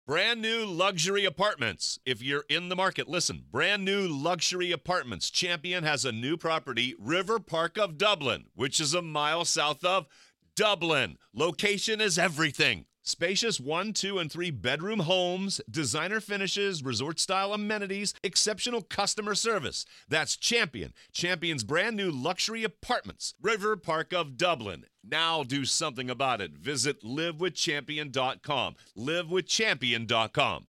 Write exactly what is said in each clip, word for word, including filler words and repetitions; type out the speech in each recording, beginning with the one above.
Brand new luxury apartments. If you're in the market, listen. Brand new luxury apartments. Champion has a new property, River Park of Dublin, which is a mile south of Dublin. Location is everything. Spacious one, two, and three bedroom homes, designer finishes, resort-style amenities, exceptional customer service. That's Champion. Champion's brand new luxury apartments. River Park of Dublin. Now do something about it. Visit live with champion dot com. live with champion dot com.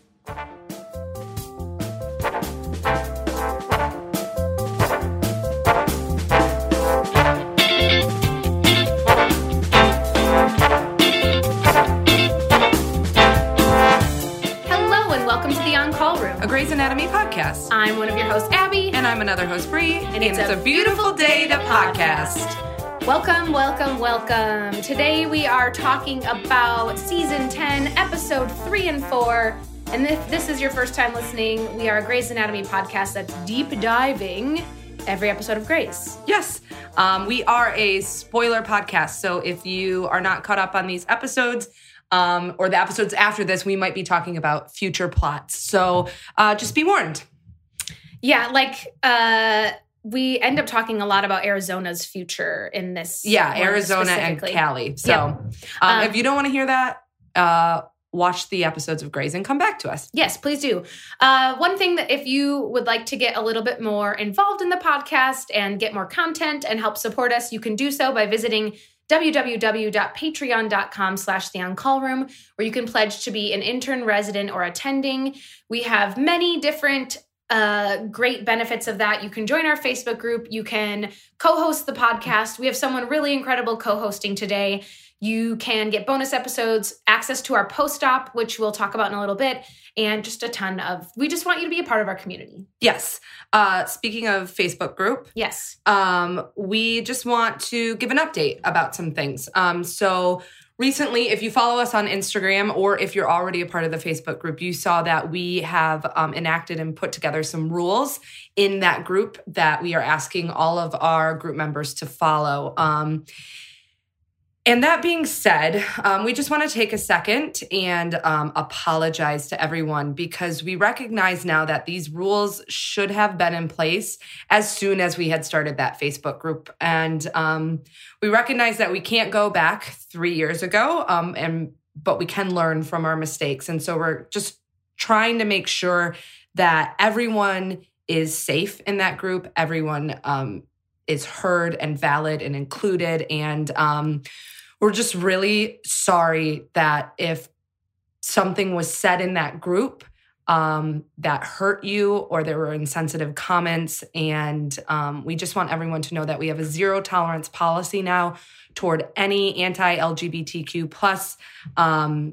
A Grey's Anatomy podcast. I'm one of your hosts, Abby. And I'm another host, Bree. And, and it's, it's a, a beautiful day to podcast. podcast. Welcome, welcome, welcome. Today we are talking about Season ten, Episode three and four. And if this is your first time listening, we are a Grey's Anatomy podcast that's deep diving every episode of Grey's. Yes. Um, we are a spoiler podcast. So if you are not caught up on these episodes, Um, or the episodes after this, we might be talking about future plots. So uh, just be warned. Yeah, like uh, we end up talking a lot about Arizona's future in this. Yeah, Arizona and Cali. So yeah. um, um, if you don't want to hear that, uh, watch the episodes of Grey's and come back to us. Yes, please do. Uh, one thing that if you would like to get a little bit more involved in the podcast and get more content and help support us, you can do so by visiting www.patreon.com slash the on-call room, where you can pledge to be an intern, resident, or attending. We have many different uh, great benefits of that. You can join our Facebook group. You can co-host the podcast. We have someone really incredible co-hosting today. You can get bonus episodes, access to our post-op, which we'll talk about in a little bit, and just a ton of, we just want you to be a part of our community. Yes. Uh, speaking of Facebook group. Yes. Um, we just want to give an update about some things. Um, so recently, if you follow us on Instagram or if you're already a part of the Facebook group, you saw that we have um, enacted and put together some rules in that group that we are asking all of our group members to follow. Um, And that being said, um, we just want to take a second and um, apologize to everyone because we recognize now that these rules should have been in place as soon as we had started that Facebook group. And um, we recognize that we can't go back three years ago, um, and but we can learn from our mistakes. And so we're just trying to make sure that everyone is safe in that group, everyone um, is heard and valid and included. And um, we're just really sorry that if something was said in that group um, that hurt you or there were insensitive comments. And um, we just want everyone to know that we have a zero tolerance policy now toward any anti-L G B T Q plus um,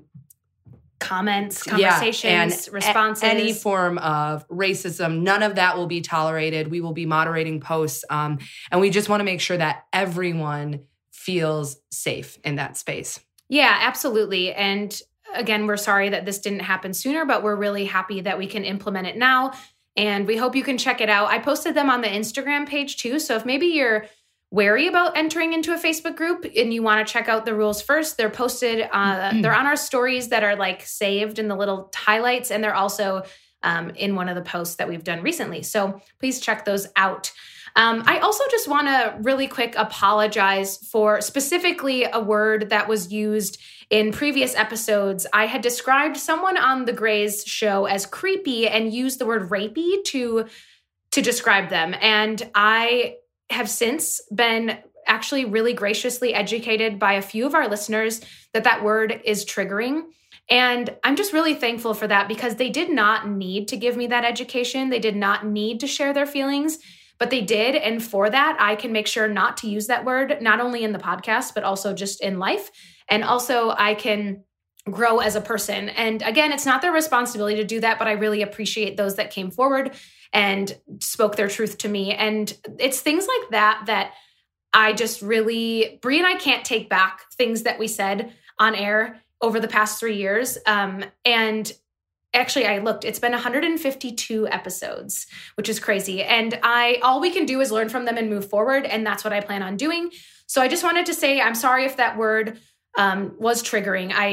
comments, conversations, yeah, responses. A- any form of racism. None of that will be tolerated. We will be moderating posts. Um, and we just want to make sure that everyone feels safe in that space. Yeah, absolutely. And again, we're sorry that this didn't happen sooner, but we're really happy that we can implement it now. And we hope you can check it out. I posted them on the Instagram page too. So if maybe you're wary about entering into a Facebook group and you want to check out the rules first, they're posted, uh, mm-hmm. they're on our stories that are like saved in the little highlights. And they're also um, in one of the posts that we've done recently. So please check those out. Um, I also just want to really quick apologize for specifically a word that was used in previous episodes. I had described someone on the Grey's show as creepy and used the word rapey to, to describe them. And I have since been actually really graciously educated by a few of our listeners that that word is triggering. And I'm just really thankful for that because they did not need to give me that education. They did not need to share their feelings, but they did. And for that, I can make sure not to use that word, not only in the podcast, but also just in life. And also I can grow as a person. And again, it's not their responsibility to do that, but I really appreciate those that came forward and spoke their truth to me. And it's things like that that I just really, Bree and I can't take back things that we said on air over the past three years. Um, and actually, I looked, it's been one hundred fifty-two episodes, which is crazy. And I, all we can do is learn from them and move forward. And that's what I plan on doing. So I just wanted to say, I'm sorry if that word um, was triggering. I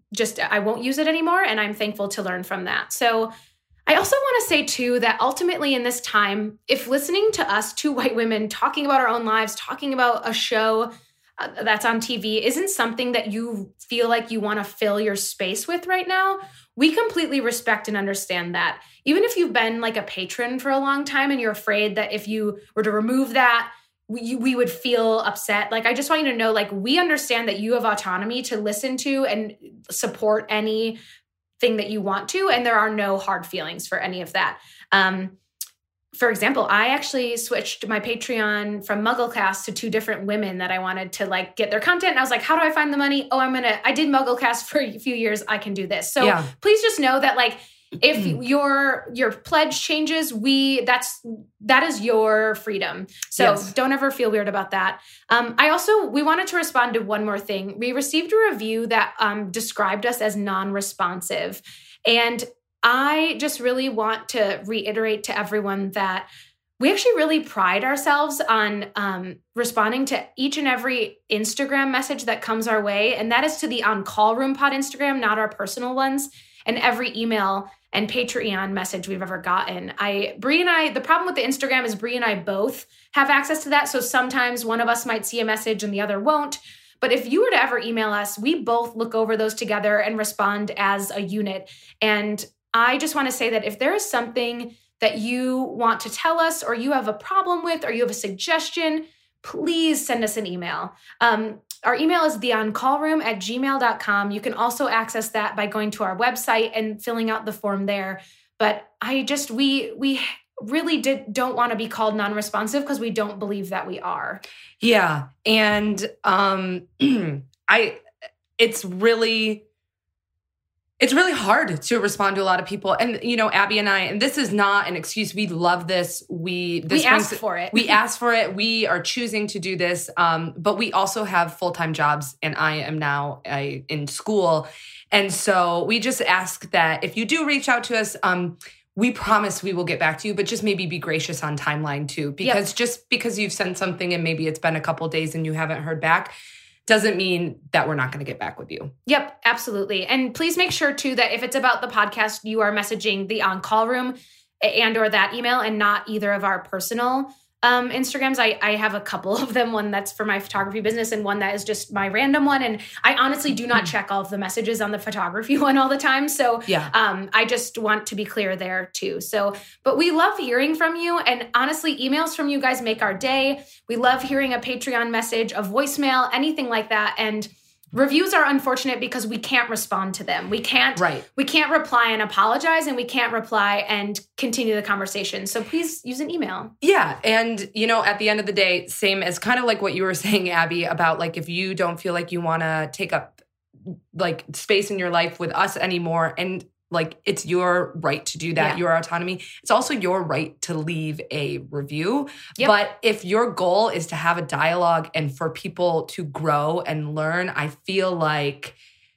just, I won't use it anymore. And I'm thankful to learn from that. So I also want to say too, that ultimately in this time, if listening to us two white women talking about our own lives, talking about a show uh, that's on T V isn't something that you feel like you want to fill your space with right now, we completely respect and understand that. Even if you've been like a patron for a long time and you're afraid that if you were to remove that, we, we would feel upset. Like, I just want you to know, like, we understand that you have autonomy to listen to and support anything that you want to, and there are no hard feelings for any of that. Um, for example, I actually switched my Patreon from MuggleCast to two different women that I wanted to like get their content. And I was like, how do I find the money? Oh, I'm going to, I did MuggleCast for a few years. I can do this. So yeah. Please just know that like, if your, your pledge changes, we, that's, that is your freedom. So yes. Don't ever feel weird about that. Um, I also, we wanted to respond to one more thing. We received a review that um, described us as non-responsive. And I just really want to reiterate to everyone that we actually really pride ourselves on um, responding to each and every Instagram message that comes our way. And that is to the On Call Room Pod Instagram, not our personal ones, and every email and Patreon message we've ever gotten. I, Brie and I, the problem with the Instagram is Brie and I both have access to that. So sometimes one of us might see a message and the other won't. But if you were to ever email us, we both look over those together and respond as a unit. And I just want to say that if there is something that you want to tell us, or you have a problem with, or you have a suggestion, please send us an email. Um, Our email is theoncallroom at gmail dot com. You can also access that by going to our website and filling out the form there. But I just, we we really did don't want to be called non-responsive because we don't believe that we are. Yeah. And um, I, it's really... It's really hard to respond to a lot of people. And, you know, Abby and I, and this is not an excuse. We love this. We, this we asked for it. We asked for it. We are choosing to do this. Um, but we also have full-time jobs, and I am now uh, in school. And so we just ask that if you do reach out to us, um, we promise we will get back to you, but just maybe be gracious on timeline too. Because yep. Just because you've sent something and maybe it's been a couple days and you haven't heard back, doesn't mean that we're not going to get back with you. Yep, absolutely. And please make sure too that if it's about the podcast, you are messaging the On Call Room and or that email and not either of our personal um, Instagrams. I, I have a couple of them, one that's for my photography business and one that is just my random one. And I honestly do not check all of the messages on the photography one all the time. So yeah. um, I just want to be clear there too. So, but we love hearing from you. And honestly, emails from you guys make our day. We love hearing a Patreon message, a voicemail, anything like that. And reviews are unfortunate because we can't respond to them. We can't, right. we can't reply and apologize, and we can't reply and continue the conversation. So please use an email. Yeah. And, you know, at the end of the day, same as kind of like what you were saying, Abby, about like, if you don't feel like you want to take up like space in your life with us anymore, and like, it's your right to do that, yeah. your autonomy. It's also your right to leave a review. Yep. But if your goal is to have a dialogue and for people to grow and learn, I feel like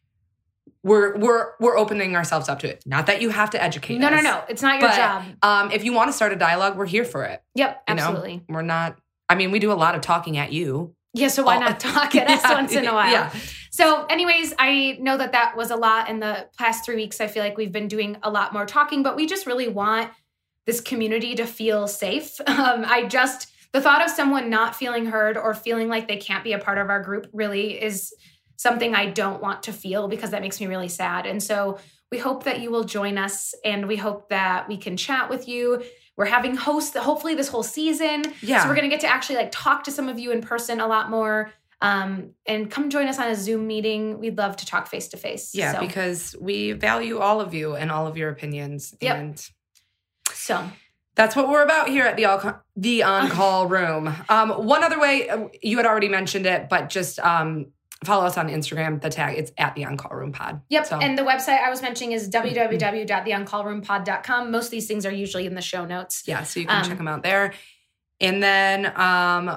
we're we're we're opening ourselves up to it. Not that you have to educate no, us. No, no, no. It's not your but, job. Um, if you want to start a dialogue, we're here for it. Yep, absolutely. You know? We're not, I mean, we do a lot of talking at you. Yeah, so why not talk at us yeah, once in a while? Yeah. So anyways, I know that that was a lot in the past three weeks. I feel like we've been doing a lot more talking, but we just really want this community to feel safe. Um, I just, the thought of someone not feeling heard or feeling like they can't be a part of our group really is something I don't want to feel, because that makes me really sad. And so we hope that you will join us, and we hope that we can chat with you. We're having hosts hopefully this whole season. Yeah. So we're going to get to actually like talk to some of you in person a lot more. Um, and come join us on a Zoom meeting. We'd love to talk face to face. Yeah, so. Because we value all of you and all of your opinions. Yep. And so that's what we're about here at the all, the On Call Room. Um, one other way, you had already mentioned it, but just um, follow us on Instagram. The tag, it's at the On Call Room Pod. Yep. So. And the website I was mentioning is w w w dot the on call room pod dot com. Most of these things are usually in the show notes. Yeah, so you can um, check them out there. And then um,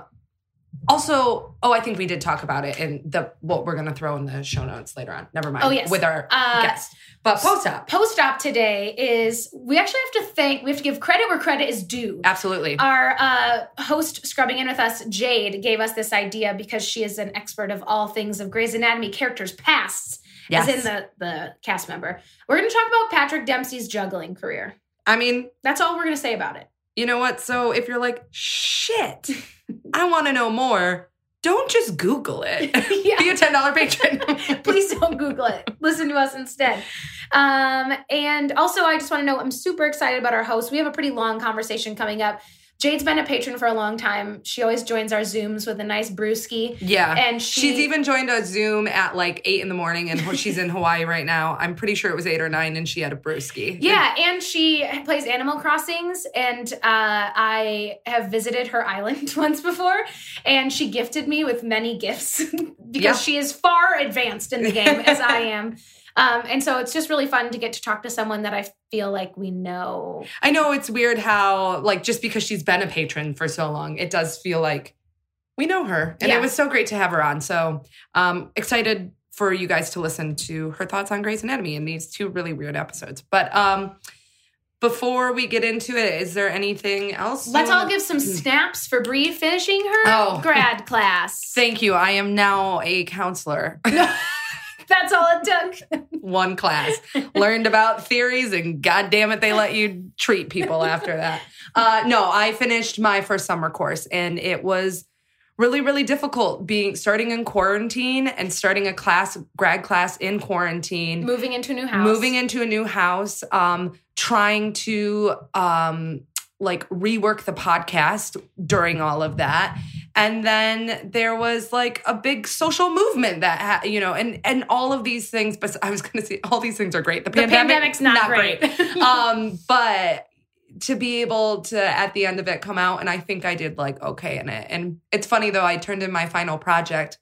also, oh, I think we did talk about it in the what we're going to throw in the show notes later on. Never mind. Oh, yes. With our uh, guest. But post-op. Post-op today is, we actually have to thank, we have to give credit where credit is due. Absolutely. Our uh, host scrubbing in with us, Jade, gave us this idea because she is an expert of all things of Grey's Anatomy characters' pasts. Yes. as in the, the cast member. We're going to talk about Patrick Dempsey's juggling career. I mean, That's all we're going to say about it. you know what? So if you're like, shit, I want to know more, don't just Google it. Yeah. Be a ten dollars patron. Please don't Google it. Listen to us instead. Um, and also, I just want to know, I'm super excited about our host. We have a pretty long conversation coming up. Jade's been a patron for a long time. She always joins our Zooms with a nice brewski. Yeah. And she, she's even joined a Zoom at like eight in the morning, and she's in Hawaii right now. I'm pretty sure it was eight or nine, and she had a brewski. Yeah, and she plays Animal Crossings, and uh, I have visited her island once before, and she gifted me with many gifts because Yeah. she is far advanced in the game as I am. Um, and so it's just really fun to get to talk to someone that I feel like we know. I know it's weird how, like, just because she's been a patron for so long, it does feel like we know her. And Yeah. it was so great to have her on. So um, excited for you guys to listen to her thoughts on Grey's Anatomy in these two really weird episodes. But um, before we get into it, is there anything else? Let's you all wanna- give some snaps for Bree finishing her Oh. grad class. Thank you. I am now a counselor. That's all it took. One class. Learned about theories, and God damn it, they let you treat people after that. Uh, no, I finished my first summer course, and it was really, really difficult being starting in quarantine and starting a class, grad class in quarantine. Moving into a new house. Moving into a new house, um, trying to um, like rework the podcast during all of that. And then there was like a big social movement that, ha- you know, and and all of these things. But I was going to say all these things are great. The, The pandemic, pandemic's not great. um, but to be able to at the end of it come out, and I think I did like okay in it. And it's funny though, I turned in my final project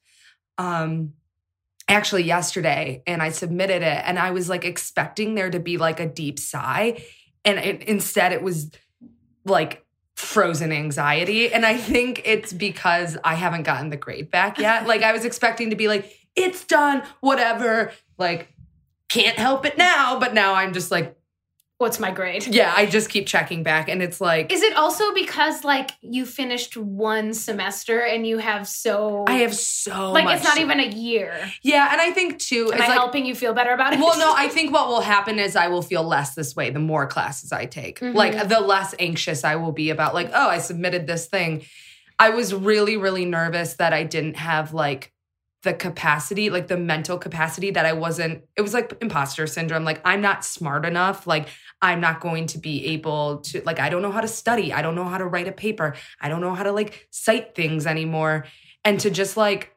um, actually yesterday, and I submitted it, and I was like expecting there to be like a deep sigh, and it, instead it was like frozen anxiety. And I think it's because I haven't gotten the grade back yet. Like I was expecting to be like, it's done, whatever, like can't help it now. But now I'm just like, What's my grade? yeah, I just keep checking back. And it's like, Is it also because like you finished one semester and you have so I have so like much. it's not even a year? Yeah. And I think too, Am it's I like, helping you feel better about it? well, no, I think what will happen is I will feel less this way the more classes I take. Mhm. Like the less anxious I will be about like, oh, I submitted this thing. I was really, really nervous that I didn't have like the capacity, like the mental capacity that I wasn't, it was like imposter syndrome. Like I'm not smart enough. Like I'm not going to be able to, like, I don't know how to study. I don't know how to write a paper. I don't know how to like cite things anymore. And to just like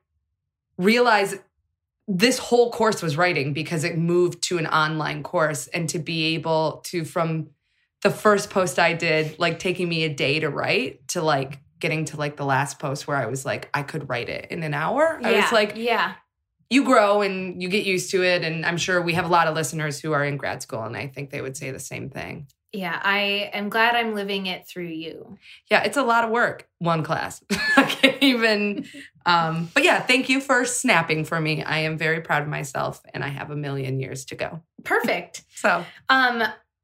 realize this whole course was writing because it moved to an online course, and to be able to, from the first post I did, like taking me a day to write, to like getting to like the last post where I was like, I could write it in an hour. I Yeah, was like, yeah. you grow and you get used to it. And I'm sure we have a lot of listeners who are in grad school, and I think they would say the same thing. Yeah, I am glad I'm living it through you. Yeah, it's a lot of work. One class. I can't even. Um, but yeah, thank you for snapping for me. I am very proud of myself, and I have a million years to go. Perfect. So Um,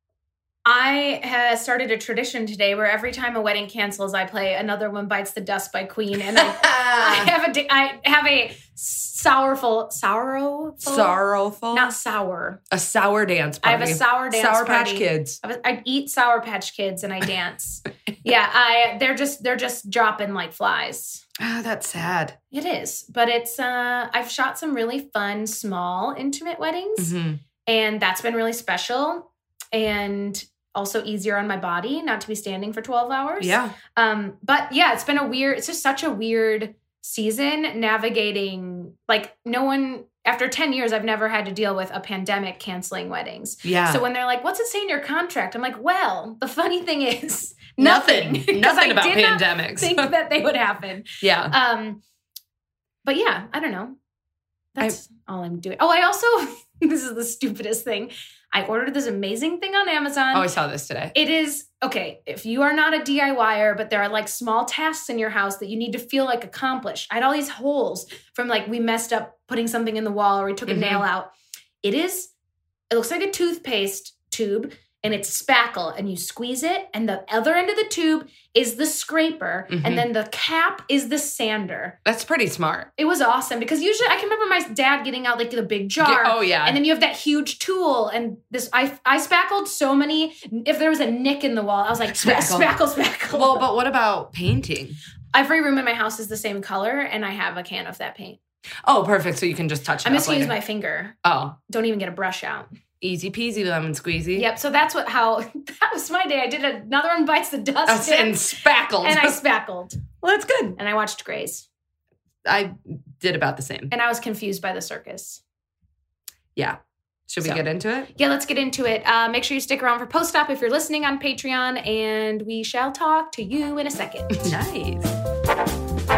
I have started a tradition today where every time a wedding cancels, I play Another One Bites the Dust by Queen, and I, I have a di- I have a sourful sorrowful sorrowful, not sour. a sour dance I party. have a sour dance Sour party. Patch Kids. I, was- I eat Sour Patch Kids and I dance. Yeah, I they're just they're just dropping like flies. Ah, that's sad. It is, but it's uh I've shot some really fun small intimate weddings, Mhm. and that's been really special and also easier on my body not to be standing for twelve hours. Yeah. Um but yeah, it's been a weird it's just such a weird season navigating, like no one after ten years I've never had to deal with a pandemic canceling weddings. Yeah. So when they're like, what's it say in your contract? I'm like, well, the funny thing is Nothing. nothing. 'Cause Nothing I about did not pandemics. think that they would happen. yeah. Um, but yeah, I don't know. That's all I'm doing. Oh, I also, this is the stupidest thing. I ordered this amazing thing on Amazon. Oh, I saw this today. It is, okay, if you are not a DIYer, but there are like small tasks in your house that you need to feel like accomplished. I had all these holes from like we messed up putting something in the wall or we took a Mhm. nail out. It is, it looks like a toothpaste tube. and it's spackle, and you squeeze it, and the other end of the tube is the scraper, Mhm. and then the cap is the sander. That's pretty smart. It was awesome because usually I can remember my dad getting out like the big jar. Yeah, oh, yeah. And then you have that huge tool, and this I I spackled so many. If there was a nick in the wall, I was like Spackle. spackle, spackle. Well, but what about painting? Every room in my house is the same color, and I have a can of that paint. Oh, perfect. So you can just touch it I'm up just gonna later. use my finger. Oh, Don't even get a brush out. easy peasy lemon squeezy. Yep. So that's what how that was my day. I did another one bites the dust, Us and spackled. and I spackled, Well, that's good. and I watched Grays, I did about the same. and I was confused by the circus. Yeah. Should we So. get into it? Yeah, let's get into it. Uh, make sure you stick around for Post Op if you're listening on Patreon, and we shall talk to you in a second. Nice.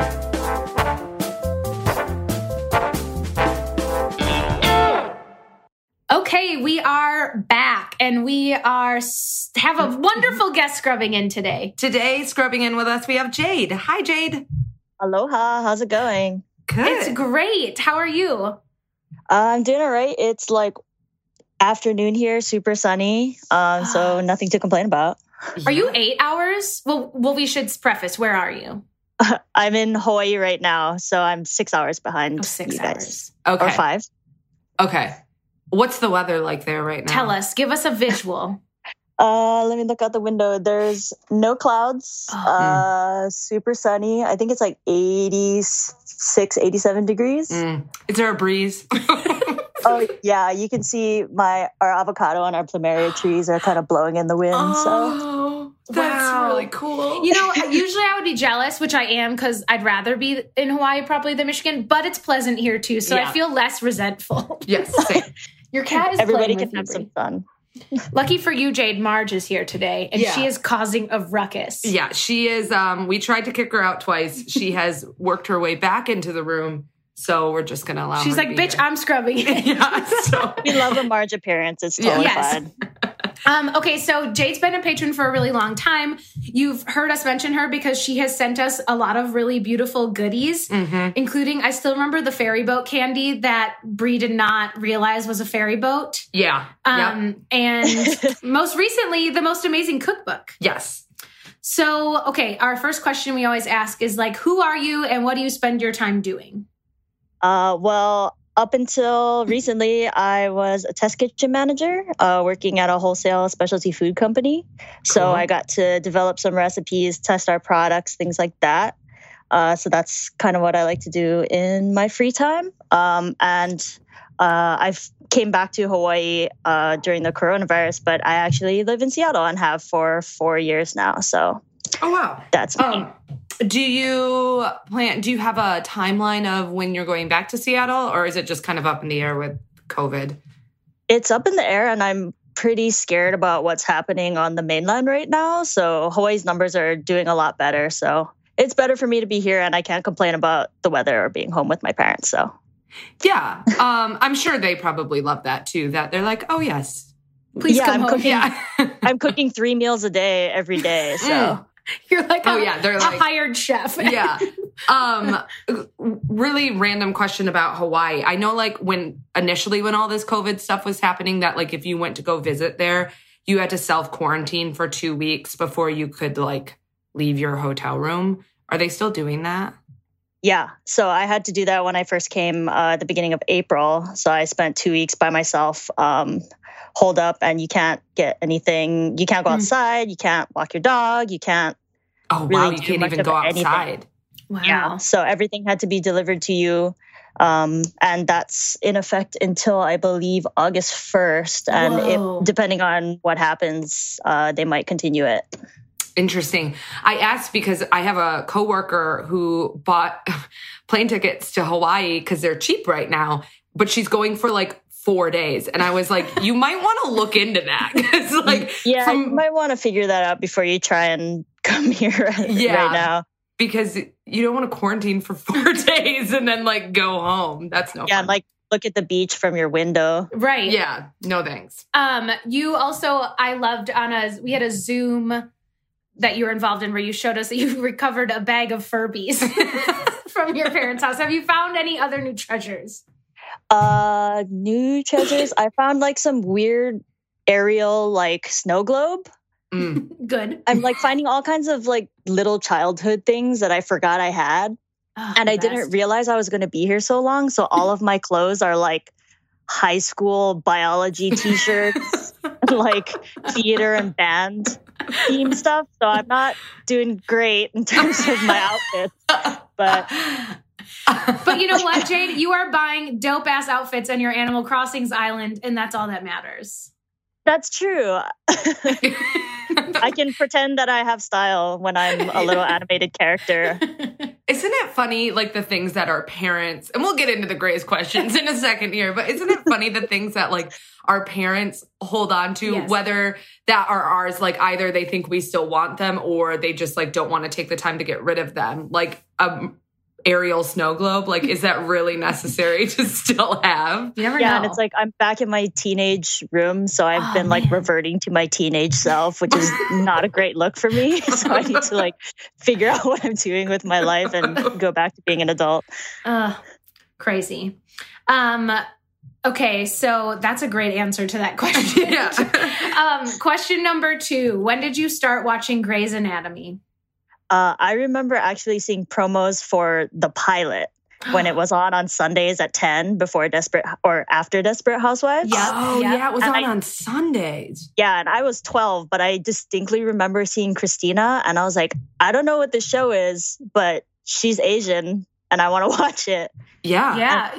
Okay, we are back, and we are s- have a wonderful guest scrubbing in today. Today, scrubbing in with us, we have Jade. Hi, Jade. Aloha, how's it going? Good. It's great. How are you? Uh, I'm doing all right. It's like afternoon here, super sunny, um, so nothing to complain about. Are you eight hours? Well, well, we should preface. Where are you? I'm in Hawaii right now, so I'm six hours behind Oh, six you guys. hours. Okay. Or five. Okay. What's the weather like there right now? Tell us. Give us a visual. Uh, let me look out the window. There's no clouds, Oh. uh, super sunny. I think it's like eighty-six, eighty-seven degrees. Mm. Is there a breeze? Oh, yeah, you can see my our avocado and our plumeria trees are kind of blowing in the wind. So Oh, that's Wow. really cool. You know, usually I would be jealous, which I am because I'd rather be in Hawaii probably than Michigan, but it's pleasant here too, so Yeah. I feel less resentful. Yes, same. Your cat is everybody playing can with have you, some Bree. fun. Lucky for you, Jade, Marge is here today, and Yeah. she is causing a ruckus. Yeah, she is. Um, we tried to kick her out twice. She has worked her way back into the room, so we're just gonna allow She's her like, to be bitch, here. I'm scrubbing it. Yeah, so We love a Marge appearance. It's Yeah. totally Yes. fine. Um, okay, so Jade's been a patron for a really long time. You've heard us mention her because she has sent us a lot of really beautiful goodies, Mhm. including, I still remember the ferry boat candy that Bree did not realize was a ferry boat. yeah, yep. Um, And most recently, the most amazing cookbook. Yes. So, okay, our first question we always ask is like, who are you and what do you spend your time doing? Uh, well, up until recently, I was a test kitchen manager uh, working at a wholesale specialty food company. So Cool. I got to develop some recipes, test our products, things like that. Uh, so that's kind of what I like to do in my free time. Um, and uh, I've came back to Hawaii uh, during the coronavirus, but I actually live in Seattle and have for four years now. So Oh wow. that's me. Um, do you plan? Do you have a timeline of when you're going back to Seattle, or is it just kind of up in the air with COVID? It's up in the air, and I'm pretty scared about what's happening on the mainland right now. So Hawaii's numbers are doing a lot better. So it's better for me to be here, and I can't complain about the weather or being home with my parents. So Yeah, um, I'm sure they probably love that too. That they're like, oh yes, Please Yeah, come I'm home. cooking- yeah, I'm cooking three meals a day every day. So Mm. You're like, Oh, a, yeah, they're a like- hired chef. yeah. Um, really random question about Hawaii. I know, like when initially when all this COVID stuff was happening, that like if you went to go visit there, you had to self quarantine for two weeks before you could like leave your hotel room. Are they still doing that? yeah, so I had to do that when I first came uh, at the beginning of April. So I spent two weeks by myself, um, holed up, and you can't get anything. You can't go Mm. outside. You can't walk your dog. You can't. Oh Really wow, you do can't much even of go anything. outside. Wow. Yeah. So everything had to be delivered to you. Um, and that's in effect until I believe August first. And Whoa. it, depending on what happens, uh, they might continue it. Interesting. I asked because I have a coworker who bought plane tickets to Hawaii because they're cheap right now, but she's going for like four days. And I was like, you might want to look into that. Because like, Yeah, from- you might want to figure that out before you try and come here Yeah. right now. because you don't want to quarantine for four days and then like go home. That's no Yeah, fun. like look at the beach from your window. Right. yeah, no thanks. Um, you also, I loved on a, we had a Zoom that you were involved in where you showed us that you recovered a bag of Furbies from your parents' house. Have you found any other new treasures? Uh, new treasures. I found like some weird Ariel like snow globe. Mm. Good. I'm like finding all kinds of like little childhood things that I forgot I had. Oh, And I best. didn't realize I was going to be here so long. So all of my clothes are like high school biology t-shirts, like theater and band theme stuff. So I'm not doing great in terms of my outfits. But But you know what, Jade? You are buying dope ass outfits on your Animal Crossings island, and that's all that matters. that's true. I can pretend that I have style when I'm a little animated character. Isn't it funny, like the things that our parents, and we'll get into the Grey's questions in a second here, but isn't it funny the things that like our parents hold on to, Yes. whether that are ours, like either they think we still want them or they just like don't want to take the time to get rid of them. Like um, Ariel snow globe, like is that really necessary to still have? You never Yeah, know. and it's like I'm back in my teenage room, so I've Oh, been like man. reverting to my teenage self, which is not a great look for me. So I need to like figure out what I'm doing with my life and go back to being an adult. Uh, crazy. Um, okay, so that's a great answer to that question. Yeah. um, question number two. When did you start watching Grey's Anatomy? Uh, I remember actually seeing promos for the pilot when it was on on Sundays at ten before Desperate or after Desperate Housewives. Yeah. Oh, yeah. yeah, it was And on I- on Sundays. Yeah, and I was twelve, but I distinctly remember seeing Christina, and I was like, I don't know what the show is, but she's Asian, and I want to watch it. Yeah. Yeah.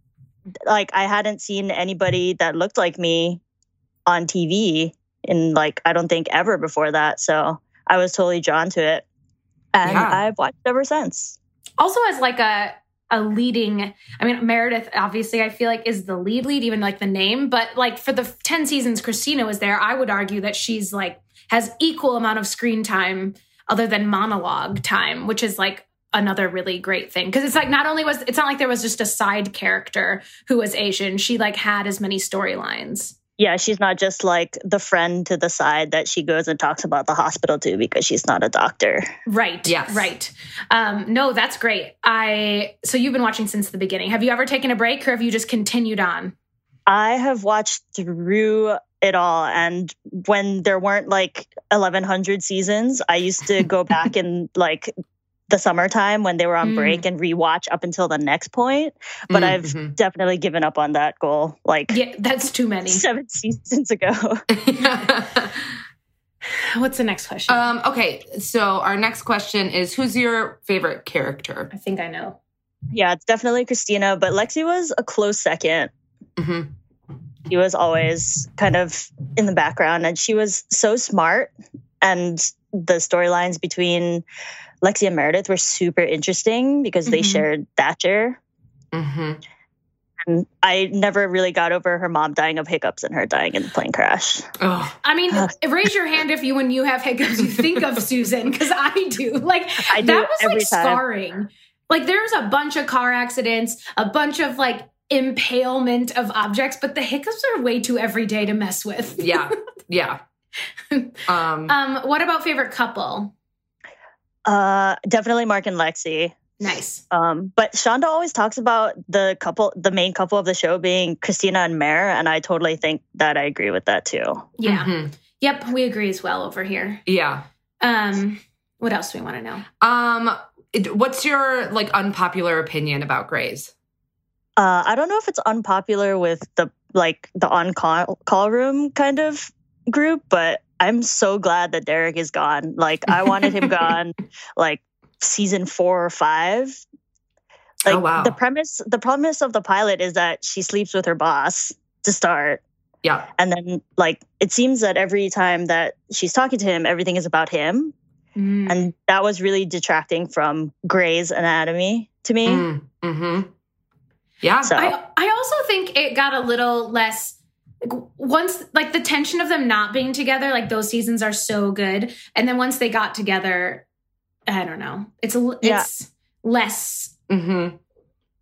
Like, I hadn't seen anybody that looked like me on T V in, like, I don't think ever before that. So I was totally drawn to it, and Yeah. I've watched ever since. Also as like a a leading, I mean, Meredith obviously I feel like is the lead lead, even like the name, but like for the ten seasons Christina was there, I would argue that she's like has equal amount of screen time other than monologue time, which is like another really great thing. Cause it's like, not only was, it's not like there was just a side character who was Asian. She like had as many storylines. Yeah, she's not just like the friend to the side that she goes and talks about the hospital to because she's not a doctor. Right. Yes. Right. Um, no, that's great. I, so you've been watching since the beginning. Have you ever taken a break or have you just continued on? I have watched through it all. And when there weren't like eleven hundred seasons, I used to go back in like the summertime when they were on Mm. break and rewatch up until the next point. But I've Mhm. definitely given up on that goal like Yeah, that's too many. seven seasons ago. What's the next question? um, okay, so our next question is who's your favorite character? I think I know. Yeah, it's definitely Christina, but Lexi was a close second. hmm She was always kind of in the background, and she was so smart. And the storylines between Lexi and Meredith were super interesting because they Mhm. shared Thatcher. hmm And I never really got over her mom dying of hiccups and her dying in the plane crash. Oh, I mean, raise your hand if you, when you have hiccups, you think of Susan, because I do. Like, I do that was every like time. scarring. Like, there's a bunch of car accidents, a bunch of like impalement of objects, but the hiccups are way too everyday to mess with. yeah, yeah. Um, Um, what about favorite couple? Uh, definitely Mark and Lexi. Nice. Um, but Shonda always talks about the couple, the main couple of the show being Christina and Mare, and I totally think that I agree with that too. Yeah. mhm. Yep. We agree as well over here. Yeah. Um, what else do we want to know? Um, it- what's your like unpopular opinion about Grey's? Uh, I don't know if it's unpopular with the like the on call, call room kind of group, but I'm so glad that Derek is gone. Like I wanted him gone, like season four or five. Like Oh, wow. the premise, the premise of the pilot is that she sleeps with her boss to start, Yeah. and then like it seems that every time that she's talking to him, everything is about him, Mm. and that was really detracting from Grey's Anatomy to me. Mm, hmm Yeah. So I, I also think it got a little less like, once like the tension of them not being together, like those seasons are so good. And then once they got together, I don't know. It's a Yeah. it's less hmm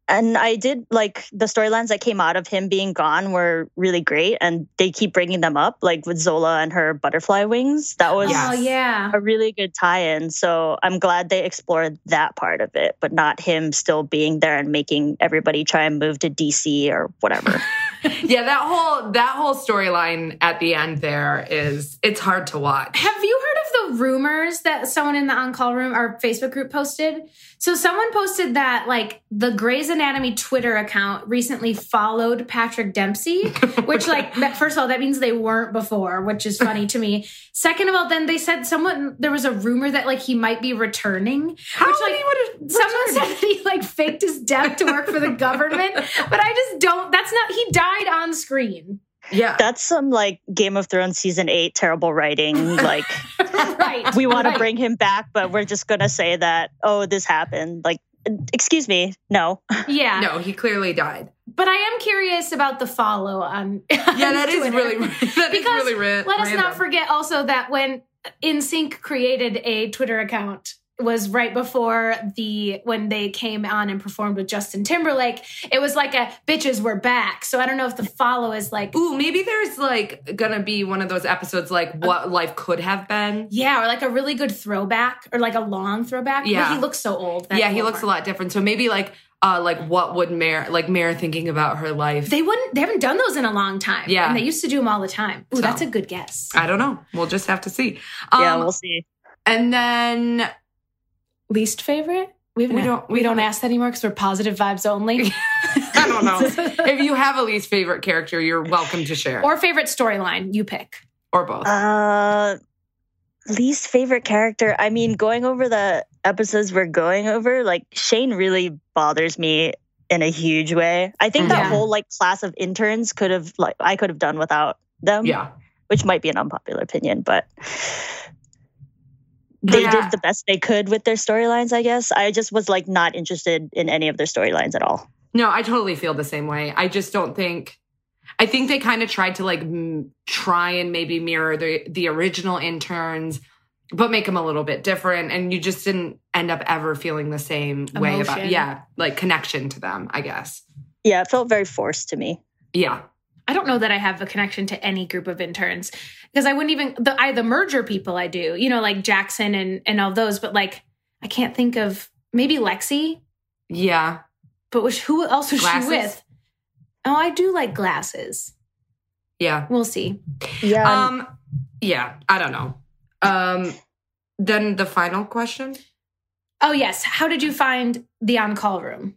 and I did like the storylines that came out of him being gone were really great, and they keep bringing them up, like with Zola and her butterfly wings. That was Oh, yeah. a really good tie-in. So I'm glad they explored that part of it, but not him still being there and making everybody try and move to D C or whatever. Yeah, that whole that whole storyline at the end there is it's hard to watch. Have you heard of the rumors that someone in the On-Call room, our Facebook group, posted? So someone posted that like the Grey's Anatomy Twitter account recently followed Patrick Dempsey, which like that, first of all, that means they weren't before, which is funny to me. Second of all, then they said someone there was a rumor that like he might be returning. How which, would like, he would someone said that he like faked his death to work for the government, but I just don't. That's not. He died on screen. Yeah, That's some like Game of Thrones season eight terrible writing. Like, Right. we want to right. bring him back, but we're just going to say that, oh, this happened. Like, excuse me. No. Yeah. no, he clearly died. But I am curious about the follow on. Yeah, that is Twitter. really that is Because really ra- let us random. not forget also that when N Sync created a Twitter account, it was right before the when they came on and performed with Justin Timberlake. It was like a bitches we're back. So I don't know if the follow is like, Ooh, maybe there's like gonna be one of those episodes like what life could have been. yeah, or like a really good throwback or like a long throwback. Yeah. But he looks so old. that Yeah, it he won't looks a work. lot different. So maybe like uh like what would Mare like Mare thinking about her life? They wouldn't. They haven't done those in a long time. Yeah. and they used to do them all the time. Ooh, So. that's a good guess. I don't know. We'll just have to see. Um, Yeah, we'll see. and then Least favorite? We, haven't We we don't- don't. we We don't haven't- ask that anymore because we're positive vibes only. I don't know. If you have a least favorite character, you're welcome to share. Or favorite storyline, you pick. or both. Uh, least favorite character. I mean, going over the episodes we're going over, like Shane really bothers me in a huge way. I think that Yeah. whole like class of interns could have like I could have done without them. yeah. Which might be an unpopular opinion, but they Yeah. did the best they could with their storylines, I guess. I just was like not interested in any of their storylines at all. No, I totally feel the same way. I just don't think. I think they kind of tried to like m- try and maybe mirror the the original interns, but make them a little bit different, and you just didn't end up ever feeling the same way about Emotion. yeah, like connection to them. I guess. Yeah, it felt very forced to me. Yeah. I don't know that I have a connection to any group of interns because I wouldn't even the I the merger people I do, you know, like Jackson and and all those, but like I can't think of maybe Lexi, Yeah. but which, who else was Glasses? she with? Oh, I do like glasses. Yeah. We'll see. Yeah. Um. Yeah. I don't know. Um. Then the final question. Oh yes, how did you find the on-call room?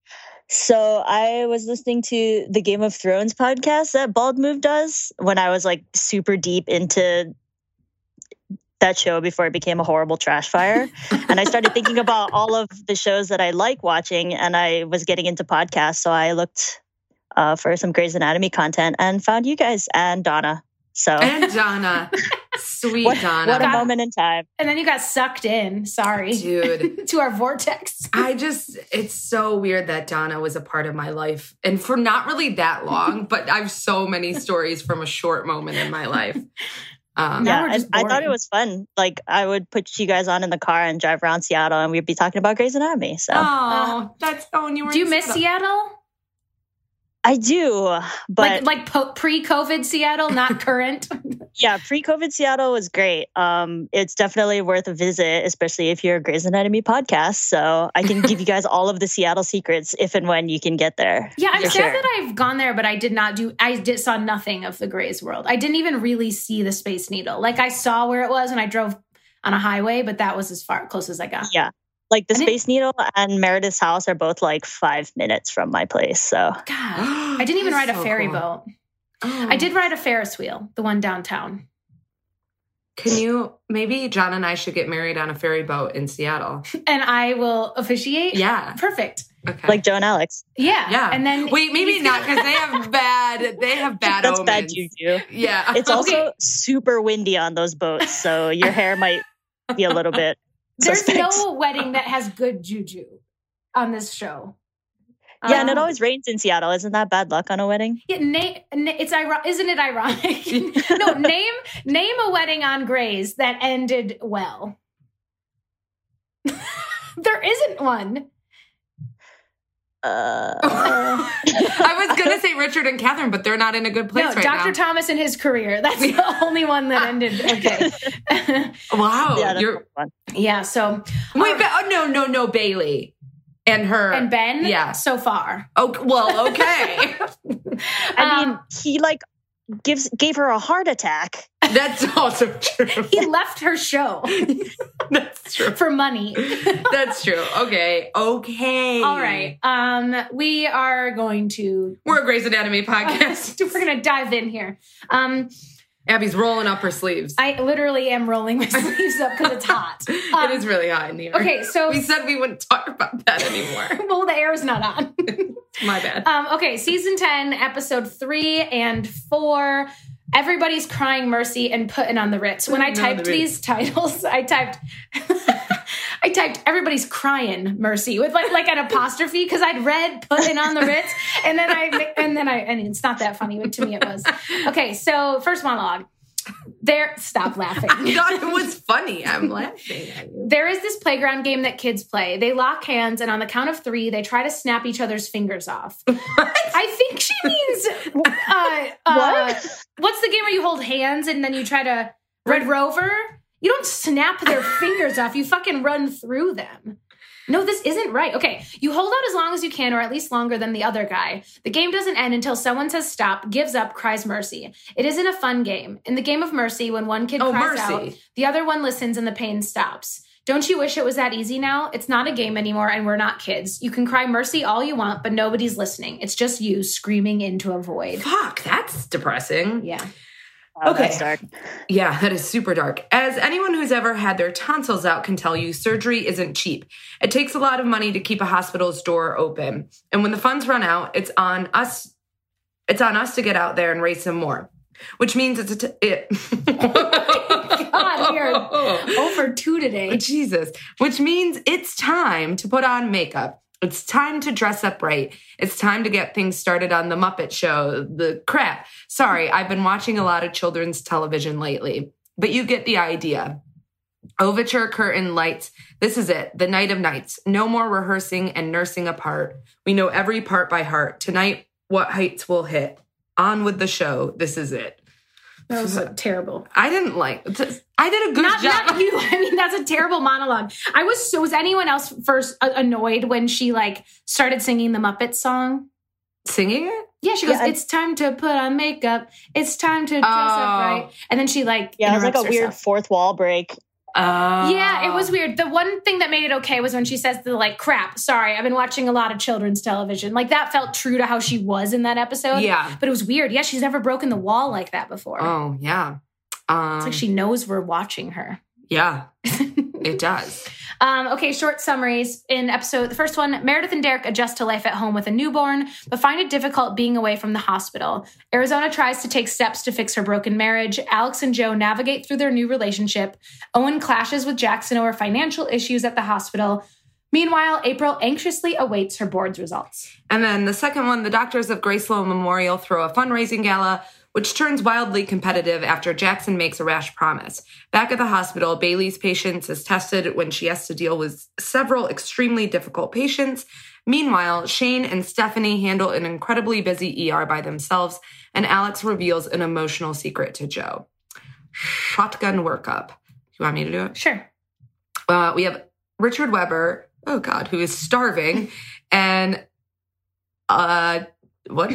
So I was listening to the Game of Thrones podcast that Bald Move does when I was like super deep into that show before it became a horrible trash fire. And I started thinking about all of the shows that I like watching, and I was getting into podcasts. So I looked uh, for some Grey's Anatomy content and found you guys and Donna. So And Donna, sweet what, Donna, what a God. moment in time. And then you got sucked in, sorry, dude. to our vortex. I just, it's so weird that Donna was a part of my life. And for not really that long, but I have so many stories from a short moment in my life. Um, Now Yeah, we're I, just I thought it boring. was fun. Like I would put you guys on in the car and drive around Seattle, and we'd be talking about Grey's Anatomy. So Oh, that's oh, and you were Do you in miss Seattle. Seattle? I do, but like like po- pre-COVID Seattle, not current. yeah, pre-COVID Seattle was great. Um, it's definitely worth a visit, especially if you're a Grey's Anatomy podcast. So I can give you guys all of the Seattle secrets if and when you can get there. Yeah, I'm For sad sure. that I've gone there, but I did not do. I did saw nothing of the Grey's World. I didn't even really see the Space Needle. Like I saw where it was, and I drove on a highway, but that was as far close as I got. Yeah, like the I didn't- Space Needle and Meredith's house are both like five minutes from my place. So God, I didn't even ride a So ferry cool. boat. Oh. I did ride a Ferris wheel, the one downtown. Can you, maybe John and I should get married on a ferry boat in Seattle. And I will officiate. Yeah. Perfect. Okay. like Joe and Alex, Yeah. yeah. And then Wait, maybe he's not gonna- because they have bad, they have bad that's omens. bad juju. Yeah. It's also Okay. super windy on those boats, so your hair might be a little bit. There's suspect. no wedding that has good juju on this show. Yeah, and it Um, always rains in Seattle. Isn't that bad luck on a wedding? Yeah, na- na- it's ironic, isn't it ironic? No, name name a wedding on Grey's that ended well. There isn't one. Uh, I was going to say Richard and Catherine, but they're not in a good place No, right Doctor now. Thomas and his career. That's the only one that ended okay. Wow. yeah, that's You're, fun. Yeah, so... wait, uh, but, oh, no, no, no, Bailey. And her. and Ben? Yeah. So far. Oh, well, okay. I mean, Um, he like gives gave her a heart attack. That's also true. He left her show That's true. for money. That's true. Okay. Okay. All right. Um, we are going to... We're a Grey's Anatomy podcast. We're going to dive in here. Um, Abby's rolling up her sleeves. I literally am rolling my sleeves up because it's hot. Um, it is really hot in here. Okay, so... We said we wouldn't talk about that anymore. well, the air is not on. My bad. Um, okay, season ten, episode three and four. Everybody's crying mercy and putting on the Ritz. When I Putting on typed the Ritz. these titles, I typed, I typed everybody's crying mercy with like like an apostrophe because I'd read putting on the Ritz, and then I and then I and it's not that funny, but to me it was. Okay, so first monologue. There, stop laughing. I thought it was funny. I'm laughing at you. There is this playground game that kids play. They lock hands, and on the count of three, they try to snap each other's fingers off. I think she means uh, uh, What? what's the game where you hold hands and then you try to Red Rover? You don't snap their fingers off. You fucking run through them. No, this isn't right. Okay, you hold out as long as you can, or at least longer than the other guy. The game doesn't end until someone says stop, gives up, cries mercy. It isn't a fun game. In the game of mercy, when one kid Oh, cries mercy. out, the other one listens and the pain stops. Don't you wish it was that easy now? It's not a game anymore, and we're not kids. You can cry mercy all you want, but nobody's listening. It's just you screaming into a void. Fuck, that's depressing. Yeah. Oh, Okay. that's dark. Yeah, that is super dark. As anyone who's ever had their tonsils out can tell you, surgery isn't cheap. It takes a lot of money to keep a hospital's door open. And when the funds run out, it's on us it's on us to get out there and raise some more. Which means it's a t- it God, we are over two today. Jesus. Which means it's time to put on makeup. It's time to dress up right. It's time to get things started on the Muppet Show. The crap. Sorry, I've been watching a lot of children's television lately, but you get the idea. Overture, curtain, lights. This is it. The night of nights. No more rehearsing and nursing a part. We know every part by heart. Tonight, what heights we'll hit. On with the show. This is it. That was uh, terrible. I didn't like. I did a good Not, job. not you. I mean, that's a terrible monologue. I was so. Was anyone else first uh, annoyed when she like started singing the Muppets song? Singing it? Yeah, she goes, Yeah, I- it's time to put on makeup. It's time to dress Oh. up right. And then she like Yeah, it was like a interrupts weird herself. fourth wall break. Oh. Yeah, it was weird. The one thing that made it okay was when she says the like, crap, sorry, I've been watching a lot of children's television. Like that felt true to how she was in that episode. Yeah. But it was weird. Yeah, she's never broken the wall like that before. Oh, yeah. Um, It's like she knows we're watching her. yeah, it does. Um, okay, short summaries. In episode, the first one, Meredith and Derek adjust to life at home with a newborn, but find it difficult being away from the hospital. Arizona tries to take steps to fix her broken marriage. Alex and Joe navigate through their new relationship. Owen clashes with Jackson over financial issues at the hospital. Meanwhile, April anxiously awaits her board's results. And then the second one, the doctors of Gracelow Memorial throw a fundraising gala, which turns wildly competitive after Jackson makes a rash promise. Back at the hospital, Bailey's patience is tested when she has to deal with several extremely difficult patients. Meanwhile, Shane and Stephanie handle an incredibly busy E R by themselves, and Alex reveals an emotional secret to Joe. Shotgun workup. You want me to do it? Sure. Uh, we have Richard Weber, oh God, who is starving, and uh, what?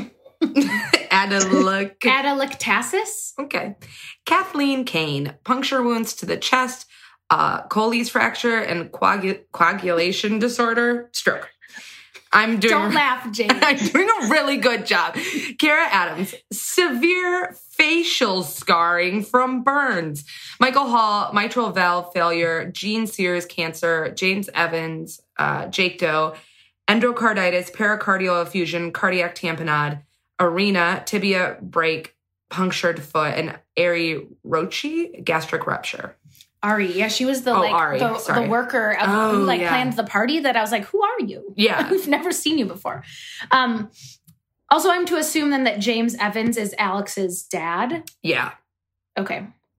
Adelic. Atelectasis? Okay. Kathleen Kane, puncture wounds to the chest, uh, Coley's fracture, and coagu- coagulation disorder, stroke. I'm doing. Don't laugh, Jane. I'm doing a really good job. Kara Adams, severe facial scarring from burns. Michael Hall, mitral valve failure. Gene Sears, cancer. James Evans, uh, Jake Doe, endocarditis, pericardial effusion, cardiac tamponade. Arena, tibia break, punctured foot, and Ari Rochi, gastric rupture. Ari, yeah, she was the Oh, like Ari, the, sorry. the worker of, Oh, who like yeah. planned the party that I was like, who are you? Yeah. We've never seen you before. Um, also, I'm to assume then that James Evans is Alex's dad. Yeah. Okay.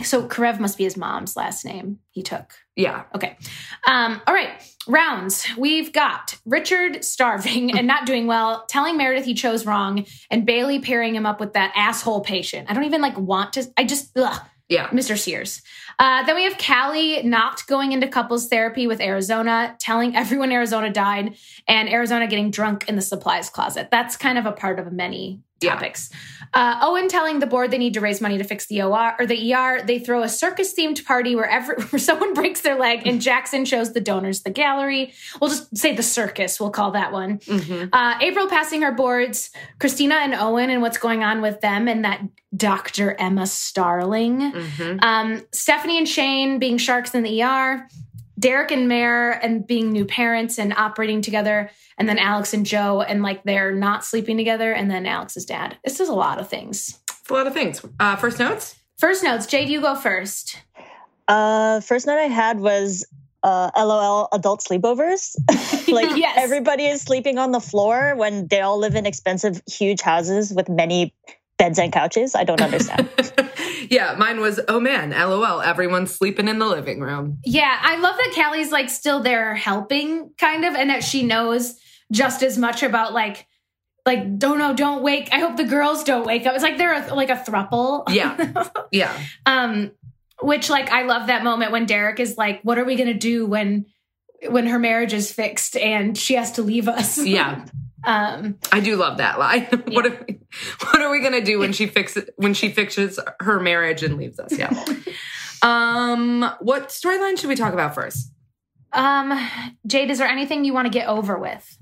So Karev must be his mom's last name he took. Yeah. Okay. Um, all right. Rounds. We've got Richard starving and not doing well, telling Meredith he chose wrong, and Bailey pairing him up with that asshole patient. I don't even like want to, I just, ugh. Yeah. Mister Sears. Uh, then we have Callie not going into couples therapy with Arizona, telling everyone Arizona died, and Arizona getting drunk in the supplies closet. That's kind of a part of many topics. Yeah. Uh, Owen telling the board they need to raise money to fix the O R or the E R. They throw a circus-themed party where, every, where someone breaks their leg, and Jackson shows the donors the gallery. We'll just say the circus. We'll call that one. Mm-hmm. Uh, April passing her boards. Christina and Owen and what's going on with them, and that Doctor Emma Starling. Mm-hmm. Um, Stephanie and Shane being sharks in the E R. Derek and Mare and being new parents and operating together. And then Alex and Joe and like they're not sleeping together. And then Alex's dad. This is a lot of things. It's a lot of things. Uh, first notes? First notes. Jade, you go first. Uh, first note I had was uh, LOL adult sleepovers. Like yes. Everybody is sleeping on the floor when they all live in expensive, huge houses with many beds and couches. I don't understand. Yeah, mine was, oh man, LOL, everyone's sleeping in the living room. Yeah, I love that Callie's like still there helping kind of, and that she knows just as much about like, like, don't know, don't wake. I hope the girls don't wake up. It's like they're a, like a throuple. Yeah, yeah. um, which like, I love that moment when Derek is like, what are we going to do when, when her marriage is fixed and she has to leave us? Yeah. Um, I do love that line. Yeah. What are we, what are we gonna do when she fixes when she fixes her marriage and leaves us? Yeah. um, what storyline should we talk about first? Um, Jade, is there anything you want to get over with?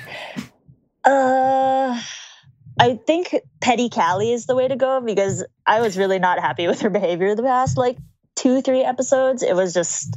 Uh, I think Petty Callie is the way to go because I was really not happy with her behavior the past like two, three episodes. It was just,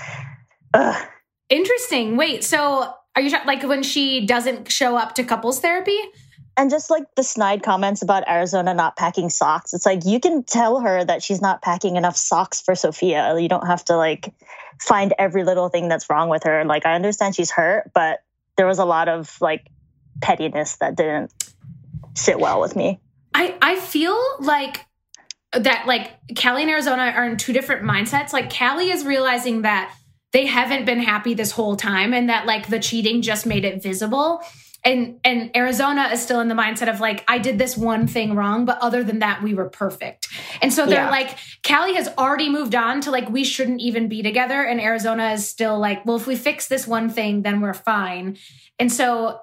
uh. Interesting. Wait, so. Are you like when she doesn't show up to couples therapy? And just like the snide comments about Arizona not packing socks. It's like, you can tell her that she's not packing enough socks for Sophia. You don't have to like find every little thing that's wrong with her. Like, I understand she's hurt, but there was a lot of like pettiness that didn't sit well with me. I, I feel like that like Callie and Arizona are in two different mindsets. Like Callie is realizing that they haven't been happy this whole time and that like the cheating just made it visible. And and Arizona is still in the mindset of like, I did this one thing wrong, but other than that, we were perfect. And so they're yeah. like, Callie has already moved on to like, we shouldn't even be together. And Arizona is still like, well, if we fix this one thing, then we're fine. And so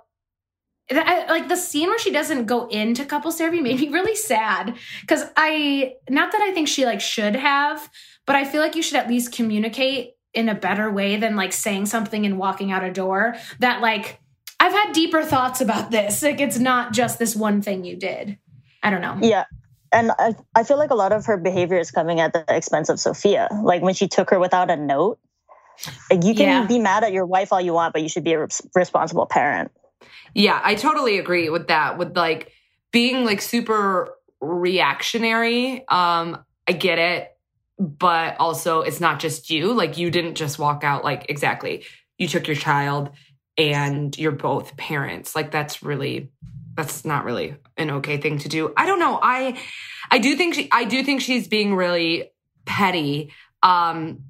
I, like the scene where she doesn't go into couples therapy made me really sad. Cause I, not that I think she like should have, but I feel like you should at least communicate in a better way than like saying something and walking out a door that like, I've had deeper thoughts about this. Like, it's not just this one thing you did. I don't know. Yeah. And I, I feel like a lot of her behavior is coming at the expense of Sophia. Like when she took her without a note, like you can yeah. be mad at your wife all you want, but you should be a re- responsible parent. Yeah, I totally agree with that. With like being like super reactionary. Um, I get it. But also it's not just you. Like you didn't just walk out. Like exactly. You took your child and you're both parents. Like that's really, that's not really an okay thing to do. I don't know. I, I do think she, I do think she's being really petty. Um,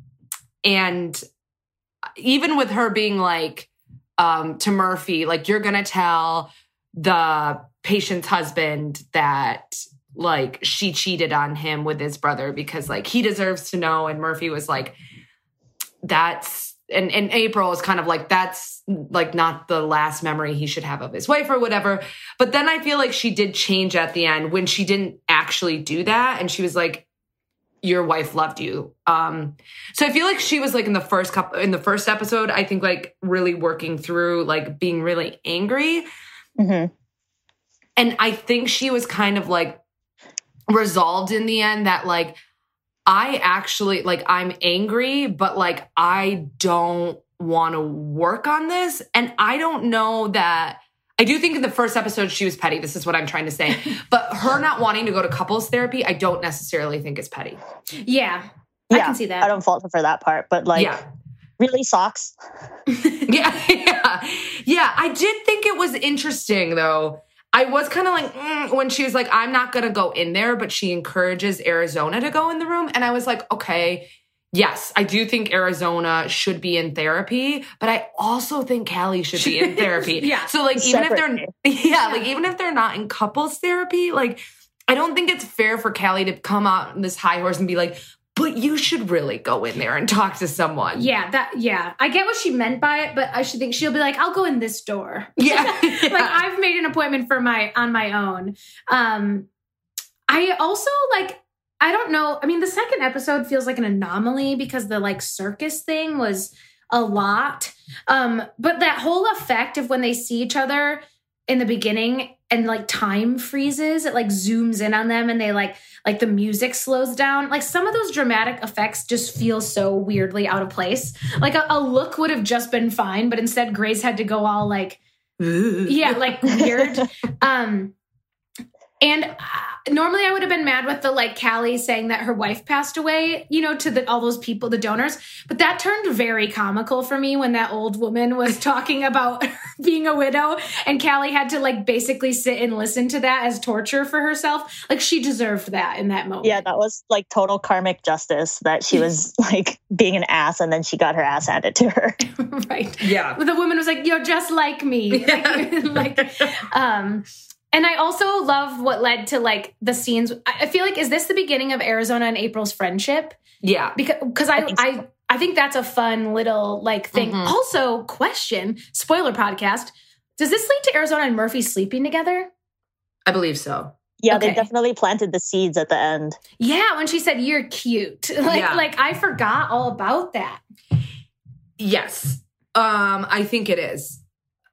and even with her being like, um, to Murphy, like you're going to tell the patient's husband that like she cheated on him with his brother because like he deserves to know. And Murphy was like, that's, and, and April was kind of like, that's like not the last memory he should have of his wife or whatever. But then I feel like she did change at the end when she didn't actually do that. And she was like, your wife loved you. Um, so I feel like she was like in the first couple, in the first episode, I think like really working through like being really angry. Mm-hmm. And I think she was kind of like, resolved in the end that like I actually like I'm angry but like I don't want to work on this. And I don't know that I do think in the first episode she was petty. This is what I'm trying to say. But her not wanting to go to couples therapy I don't necessarily think is petty. Yeah, yeah I can see that. I don't fault her for that part, but like yeah. really socks. yeah, yeah. Yeah, I did think it was interesting though. I was kind of like, mm, when she was like, I'm not going to go in there, but she encourages Arizona to go in the room. And I was like, okay, yes, I do think Arizona should be in therapy, but I also think Callie should be in therapy. Yeah. So like, even if Separately. they're, yeah, like even if they're not in couples therapy, like, I don't think it's fair for Callie to come out on this high horse and be like, but you should really go in there and talk to someone. Yeah, that yeah. I get what she meant by it, but I should think she'll be like, I'll go in this door. Yeah. Like I've made an appointment for my on my own. Um I also like I don't know. I mean, the second episode feels like an anomaly because the like circus thing was a lot. Um, but that whole effect of when they see each other in the beginning and like time freezes, it like zooms in on them and they like like the music slows down. Like some of those dramatic effects just feel so weirdly out of place. Like a, a look would have just been fine, but instead Grace had to go all like, yeah, like weird. Um, and uh, normally I would have been mad with the like Callie saying that her wife passed away, you know, to the, all those people, the donors. But that turned very comical for me when that old woman was talking about being a widow and Callie had to like basically sit and listen to that as torture for herself. Like she deserved that in that moment. Yeah, that was like total karmic justice that she was like being an ass and then she got her ass handed to her. Right. Yeah. The woman was like, you're just like me. Like, like um, and I also love what led to like the scenes. I feel like, is this the beginning of Arizona and April's friendship? Yeah. Because because I, I think so. I, I think that's a fun little like thing. Mhm. Also, question, spoiler podcast. Does this lead to Arizona and Murphy sleeping together? I believe so. Yeah, Okay. they definitely planted the seeds at the end. Yeah, when she said you're cute. Like, Yeah. like I forgot all about that. Yes. Um, I think it is.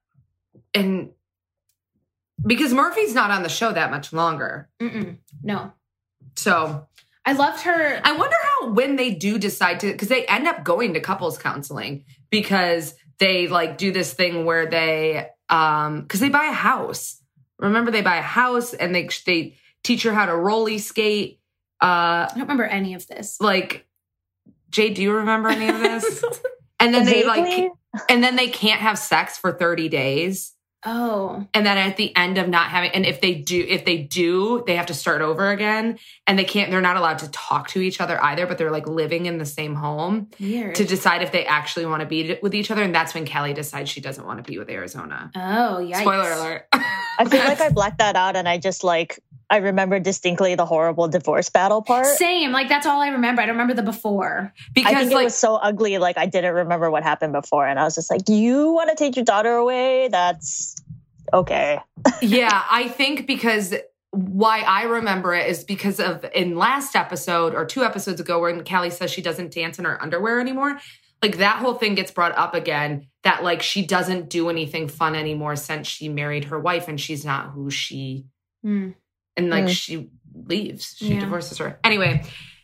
And because Murphy's not on the show that much longer. Mm-mm. No. So I loved her. I wonder how, when they do decide to, because they end up going to couples counseling because they like do this thing where they, um, because they buy a house. Remember, they buy a house and they they teach her how to rolly skate. Uh, I don't remember any of this. like, Jay, do you remember any of this? And then they like, Vaguely? and then they can't have sex for thirty days. Oh. And then at the end of not having, and if they do, if they do, they have to start over again. And they can't, they're not allowed to talk to each other either, but they're like living in the same home Weird. to decide if they actually want to be with each other. And that's when Callie decides she doesn't want to be with Arizona. Oh, yeah. Spoiler alert. I feel like I blacked that out and I just like, I remember distinctly the horrible divorce battle part. Same. Like, that's all I remember. I don't remember the before. because I think like, it was so ugly, like I didn't remember what happened before. And I was just like, you want to take your daughter away? That's okay. yeah, I think because why I remember it is because of in last episode or two episodes ago when Callie says she doesn't dance in her underwear anymore. Like that whole thing gets brought up again that like she doesn't do anything fun anymore since she married her wife and she's not who she Mm. and like Mm. she leaves. She Yeah. divorces her. Anyway,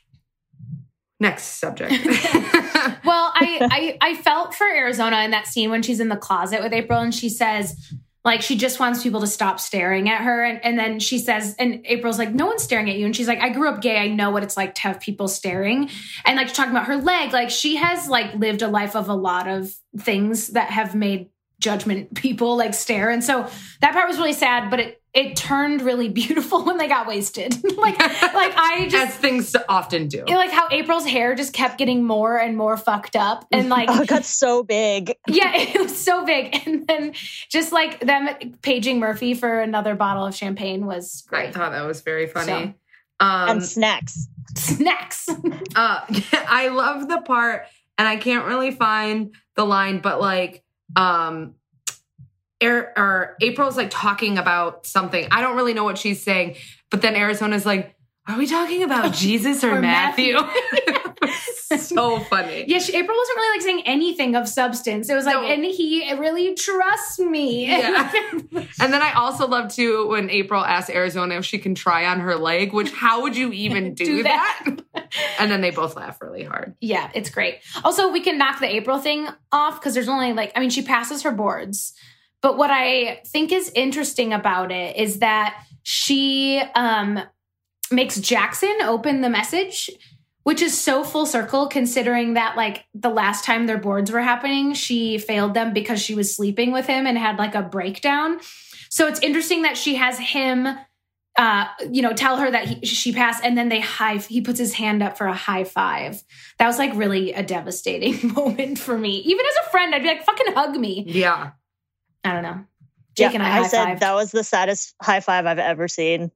next subject. Well, I, I I felt for Arizona in that scene when she's in the closet with April and she says, like, she just wants people to stop staring at her. And, and then she says, and April's like, no one's staring at you. And she's like, I grew up gay. I know what it's like to have people staring. And like talking about her leg, like she has like lived a life of a lot of things that have made judgment people like stare. And so that part was really sad, but it it turned really beautiful when they got wasted. like, like I just, As things often do. you know, like how April's hair just kept getting more and more fucked up. And like, Oh, it got so big. yeah, it was so big. And then just like them paging Murphy for another bottle of champagne was I great. thought that was very funny. So- Um, And snacks. Snacks. uh, I love the part, and I can't really find the line, but like, um, Air, or April's like talking about something. I don't really know what she's saying, but then Arizona's like, "Are we talking about Jesus or, Or Matthew?" Matthew. So funny. Yeah, she, April wasn't really like saying anything of substance. It was like, No. and he really trusts me. Yeah. And then I also love too when April asks Arizona if she can try on her leg, which how would you even do, Do that? that. And then they both laugh really hard. Yeah, it's great. Also, we can knock the April thing off because there's only like, I mean, she passes her boards. But what I think is interesting about it is that she um, makes Jackson open the message, which is so full circle considering that like the last time their boards were happening, she failed them because she was sleeping with him and had like a breakdown. So it's interesting that she has him, uh, you know, tell her that he, she passed, and then they high, he puts his hand up for a high five. That was like really a devastating moment for me. Even as a friend, I'd be like, fucking hug me. Yeah. I don't know. Jake yeah, and I, I said high-fived. that was the saddest high five I've ever seen.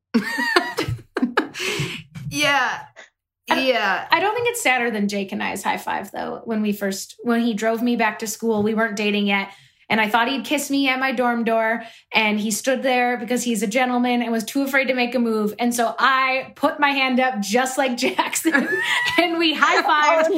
Yeah. Yeah. I don't think it's sadder than Jake and I's high five, though. When we first, when he drove me back to school, we weren't dating yet. And I thought he'd kiss me at my dorm door. And he stood there because he's a gentleman and was too afraid to make a move. And so I put my hand up just like Jackson. And we high-fived.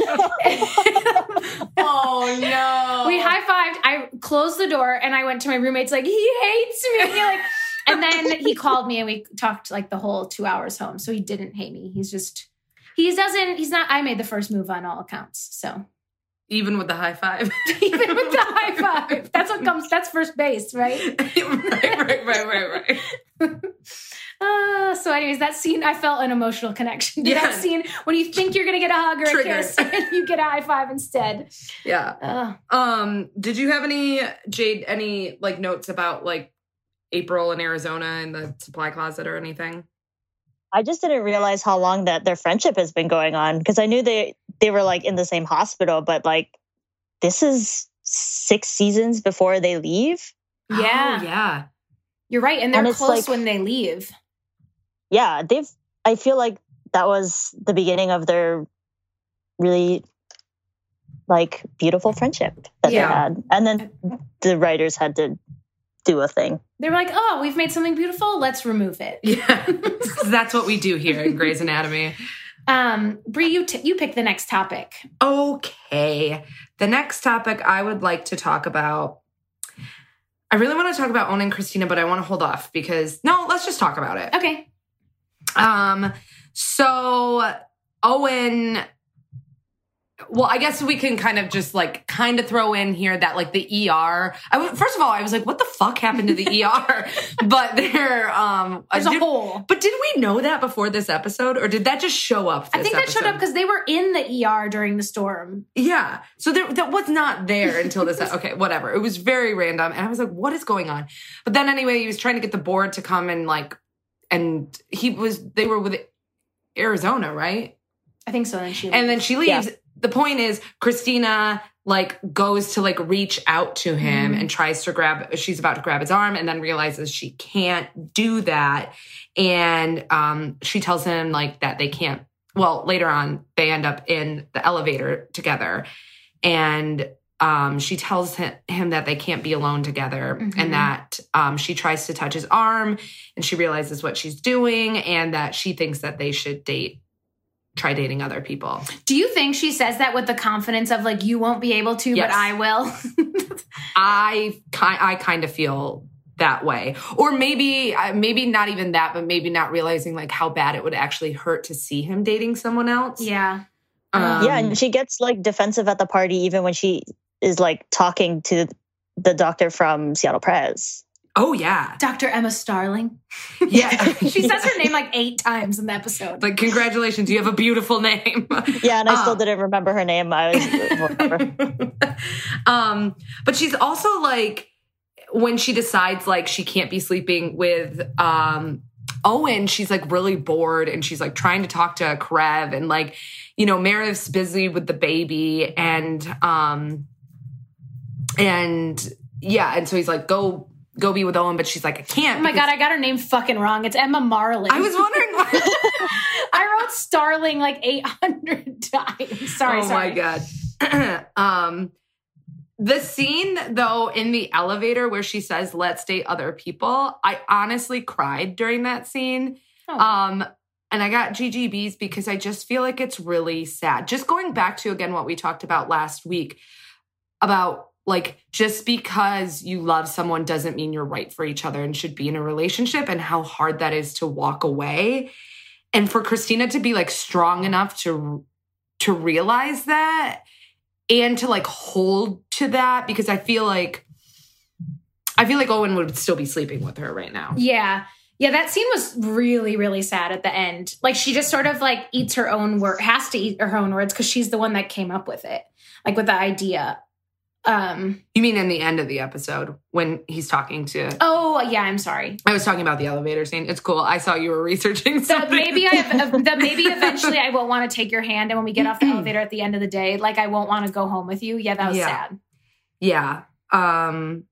Oh, Oh, no. We high-fived. I closed the door and I went to my roommates like, he hates me. Like, and then he called me and we talked like the whole two hours home. So he didn't hate me. He's just, he doesn't, he's not, I made the first move on all accounts. So. Even with the high five. Even with the high five. That's what comes, that's first base, right? right, right, right, right, right. Uh, so anyways, that scene, I felt an emotional connection to Yeah. that scene when you think you're going to get a hug or Trigger. a kiss and you get a high five instead. Yeah. Uh, Um, did you have any, Jade, any like notes about like April in Arizona in the supply closet or anything? I just didn't realize how long that their friendship has been going on, because I knew they they were like in the same hospital, but like this is six seasons before they leave. yeah. Oh, yeah. You're right. And they're And it's close like- when they leave. Yeah, they've. I feel like that was the beginning of their really like beautiful friendship that Yeah. they had, and then the writers had to do a thing. They were like, oh, we've made something beautiful. Let's remove it. Yeah. That's what we do here in Grey's Anatomy. Um, Brie, you, t- you pick the next topic. Okay. The next topic I would like to talk about. I really want to talk about Owen and Christina, but I want to hold off because no, let's just talk about it. Okay. Um, so Owen, well, I guess we can kind of just like kind of throw in here that like the E R. I w- first of all, I was like, what the fuck happened to the E R? But there, um, There's a did- hole. But did we know that before this episode, or did that just show up? I this think that showed up episode? because they were in the E R during the storm. Yeah. So there, that was not there until this. Okay, whatever. It was very random. And I was like, what is going on? But then anyway, he was trying to get the board to come and like, and he was, they were with Arizona, right? I think so. Then she And then she leaves. Yeah. The point is Christina like goes to like reach out to him Mhm. and tries to grab, she's about to grab his arm and then realizes she can't do that. And um, she tells him like that they can't, well, later on they end up in the elevator together. And um, she tells him, him that they can't be alone together Mhm. and that um, she tries to touch his arm and she realizes what she's doing and that she thinks that they should date, try dating other people. Do you think she says that with the confidence of like, you won't be able to, Yes. but I will? I kind I kind of feel that way, or maybe uh, maybe not even that, but maybe not realizing like how bad it would actually hurt to see him dating someone else. Yeah. Um, yeah, and she gets like defensive at the party even when she is like talking to the doctor from Seattle Press. Oh yeah, Doctor Emma Starling. yeah. She says her name like eight times in the episode. Like, congratulations, you have a beautiful name. Yeah, and I still Uh. didn't remember her name. I was whatever. um, but she's also like, when she decides like she can't be sleeping with um Owen, she's like really bored and she's like trying to talk to Karev and like, you know, Meredith's busy with the baby and um and yeah, and so he's like, go go be with Owen, but she's like, I can't. Oh my because- God, I got her name fucking wrong. It's Emma Marlin. I was wondering why. I wrote Starling like eight hundred times. Sorry, oh sorry. my God. um The scene, though, in the elevator where she says, let's date other people, I honestly cried during that scene. Oh. Um, and I got G G Bs because I just feel like it's really sad. Just going back to, again, what we talked about last week about, like, just because you love someone doesn't mean you're right for each other and should be in a relationship and how hard that is to walk away. And for Christina to be, like, strong enough to to realize that and to like hold to that, because I feel like I feel like Owen would still be sleeping with her right now. Yeah. Yeah, that scene was really, really sad at the end. Like she just sort of like eats her own word, has to eat her own words because she's the one that came up with it. Like with the idea Um, You mean in the end of the episode when he's talking to... Oh, yeah, I'm sorry. I was talking about the elevator scene. It's cool. I saw you were researching That something. maybe I that maybe eventually I will want to take your hand, and when we get off the elevator at the end of the day, like I won't want to go home with you. Yeah, that was Yeah. sad. Yeah. Um,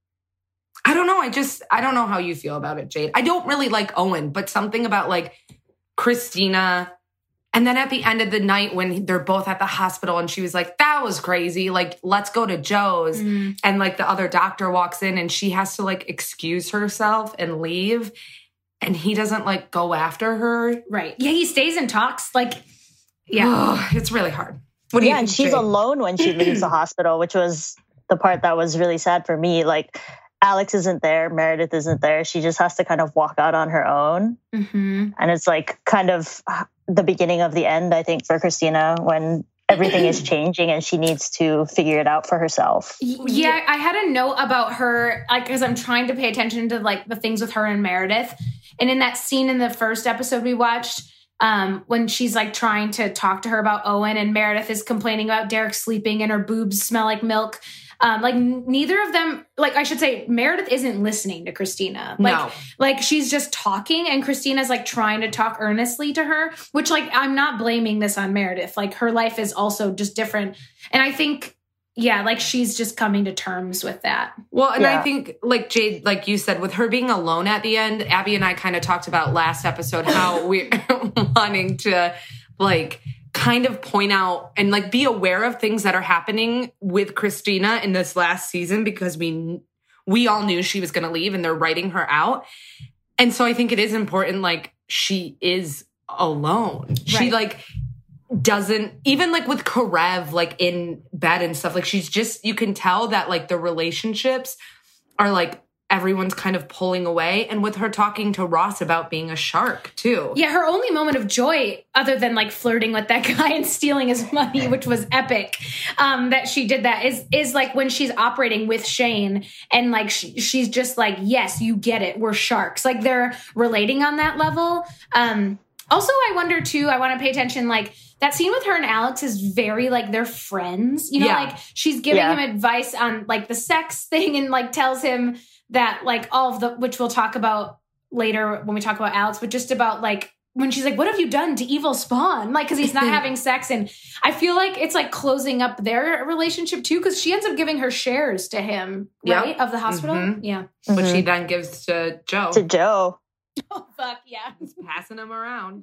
I don't know. I just, I don't know how you feel about it, Jade. I don't really like Owen, but something about like Christina. And then at the end of the night when they're both at the hospital and she was like, that was crazy. Like, let's go to Joe's. Mm-hmm. And like the other doctor walks in and she has to like excuse herself and leave. And he doesn't like go after her. Right. Yeah, he stays and talks. Like, yeah. Ugh, it's really hard. What do yeah, you and think, she's Jade? alone when she leaves the hospital, which was the part that was really sad for me. Like, Alex isn't there, Meredith isn't there. She just has to kind of walk out on her own. Mm-hmm. And it's like kind of the beginning of the end, I think, for Christina, when everything is changing and she needs to figure it out for herself. Yeah, I had a note about her, like, because I'm trying to pay attention to like the things with her and Meredith. And in that scene in the first episode we watched, um, when she's like trying to talk to her about Owen and Meredith is complaining about Derek sleeping and her boobs smell like milk. Um, like n- neither of them, like I should say, Meredith isn't listening to Christina. Like, No. like she's just talking and Christina's like trying to talk earnestly to her, which like, I'm not blaming this on Meredith. Like her life is also just different. And I think, yeah, like she's just coming to terms with that. Well, and Yeah. I think, like Jade, like you said, with her being alone at the end, Abby and I kind of talked about last episode how we're wanting to, like, kind of point out and, like, be aware of things that are happening with Christina in this last season because we we all knew she was going to leave and they're writing her out. And so I think it is important, like, she is alone. She, Right. like... doesn't even like with Karev like in bed and stuff, like she's just, you can tell that like the relationships are like everyone's kind of pulling away. And with her talking to Ross about being a shark too. Yeah, her only moment of joy, other than like flirting with that guy and stealing his money, which was epic, um, that she did that, is is like when she's operating with Shane and like she, she's just like, yes, you get it, we're sharks. Like they're relating on that level. Um, also, I wonder too, I want to pay attention, like that scene with her and Alex is very like they're friends, you know, Yeah. like she's giving Yeah. him advice on like the sex thing and like tells him that like all of the, which we'll talk about later when we talk about Alex, but just about like when she's like, what have you done to evil Spawn? Like, cause he's not having sex. And I feel like it's like closing up their relationship too. Cause she ends up giving her shares to him, Yep. right? Of the hospital. Mhm. Yeah. Which Mhm. she then gives to Joe. To Joe. Oh, fuck yeah. Passing him around.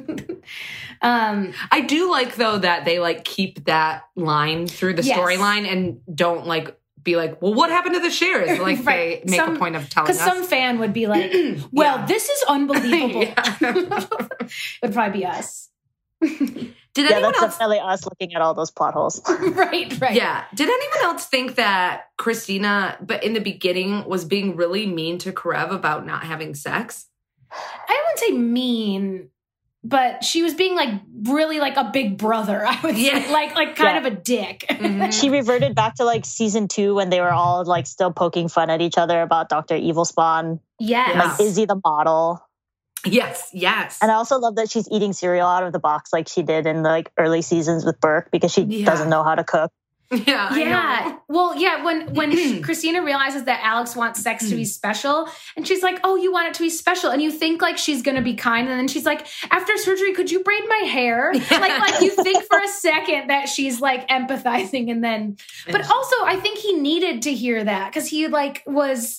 um, I do like though that they like keep that line through the Yes. storyline and don't like be like, well, what happened to the shares? Like Right. they make Some- a point of telling cause us. some fan would be like, well, Yeah. this is unbelievable. Yeah. Would probably be us. Did Yeah, anyone that's else definitely us looking at all those plot holes. right, right. Yeah. Did anyone else think that Christina, but in the beginning, was being really mean to Karev about not having sex? I wouldn't say mean, but she was being like really like a big brother. I would Yeah. say like like kind Yeah. of a dick. Mhm. She reverted back to like season two when they were all like still poking fun at each other about Doctor Evil Spawn, Yes. like Izzy the model. Yes, yes. And I also love that she's eating cereal out of the box like she did in the like early seasons with Burke because she Yeah. doesn't know how to cook. yeah, I Yeah. know. Well, yeah, when when Christina realizes that Alex wants sex to be special, and she's like, "Oh, you want it to be special," and you think like she's gonna be kind, and then she's like, "After surgery, could you braid my hair?" Like, like you think for a second that she's like empathizing, and then, but also I think he needed to hear that because he like was,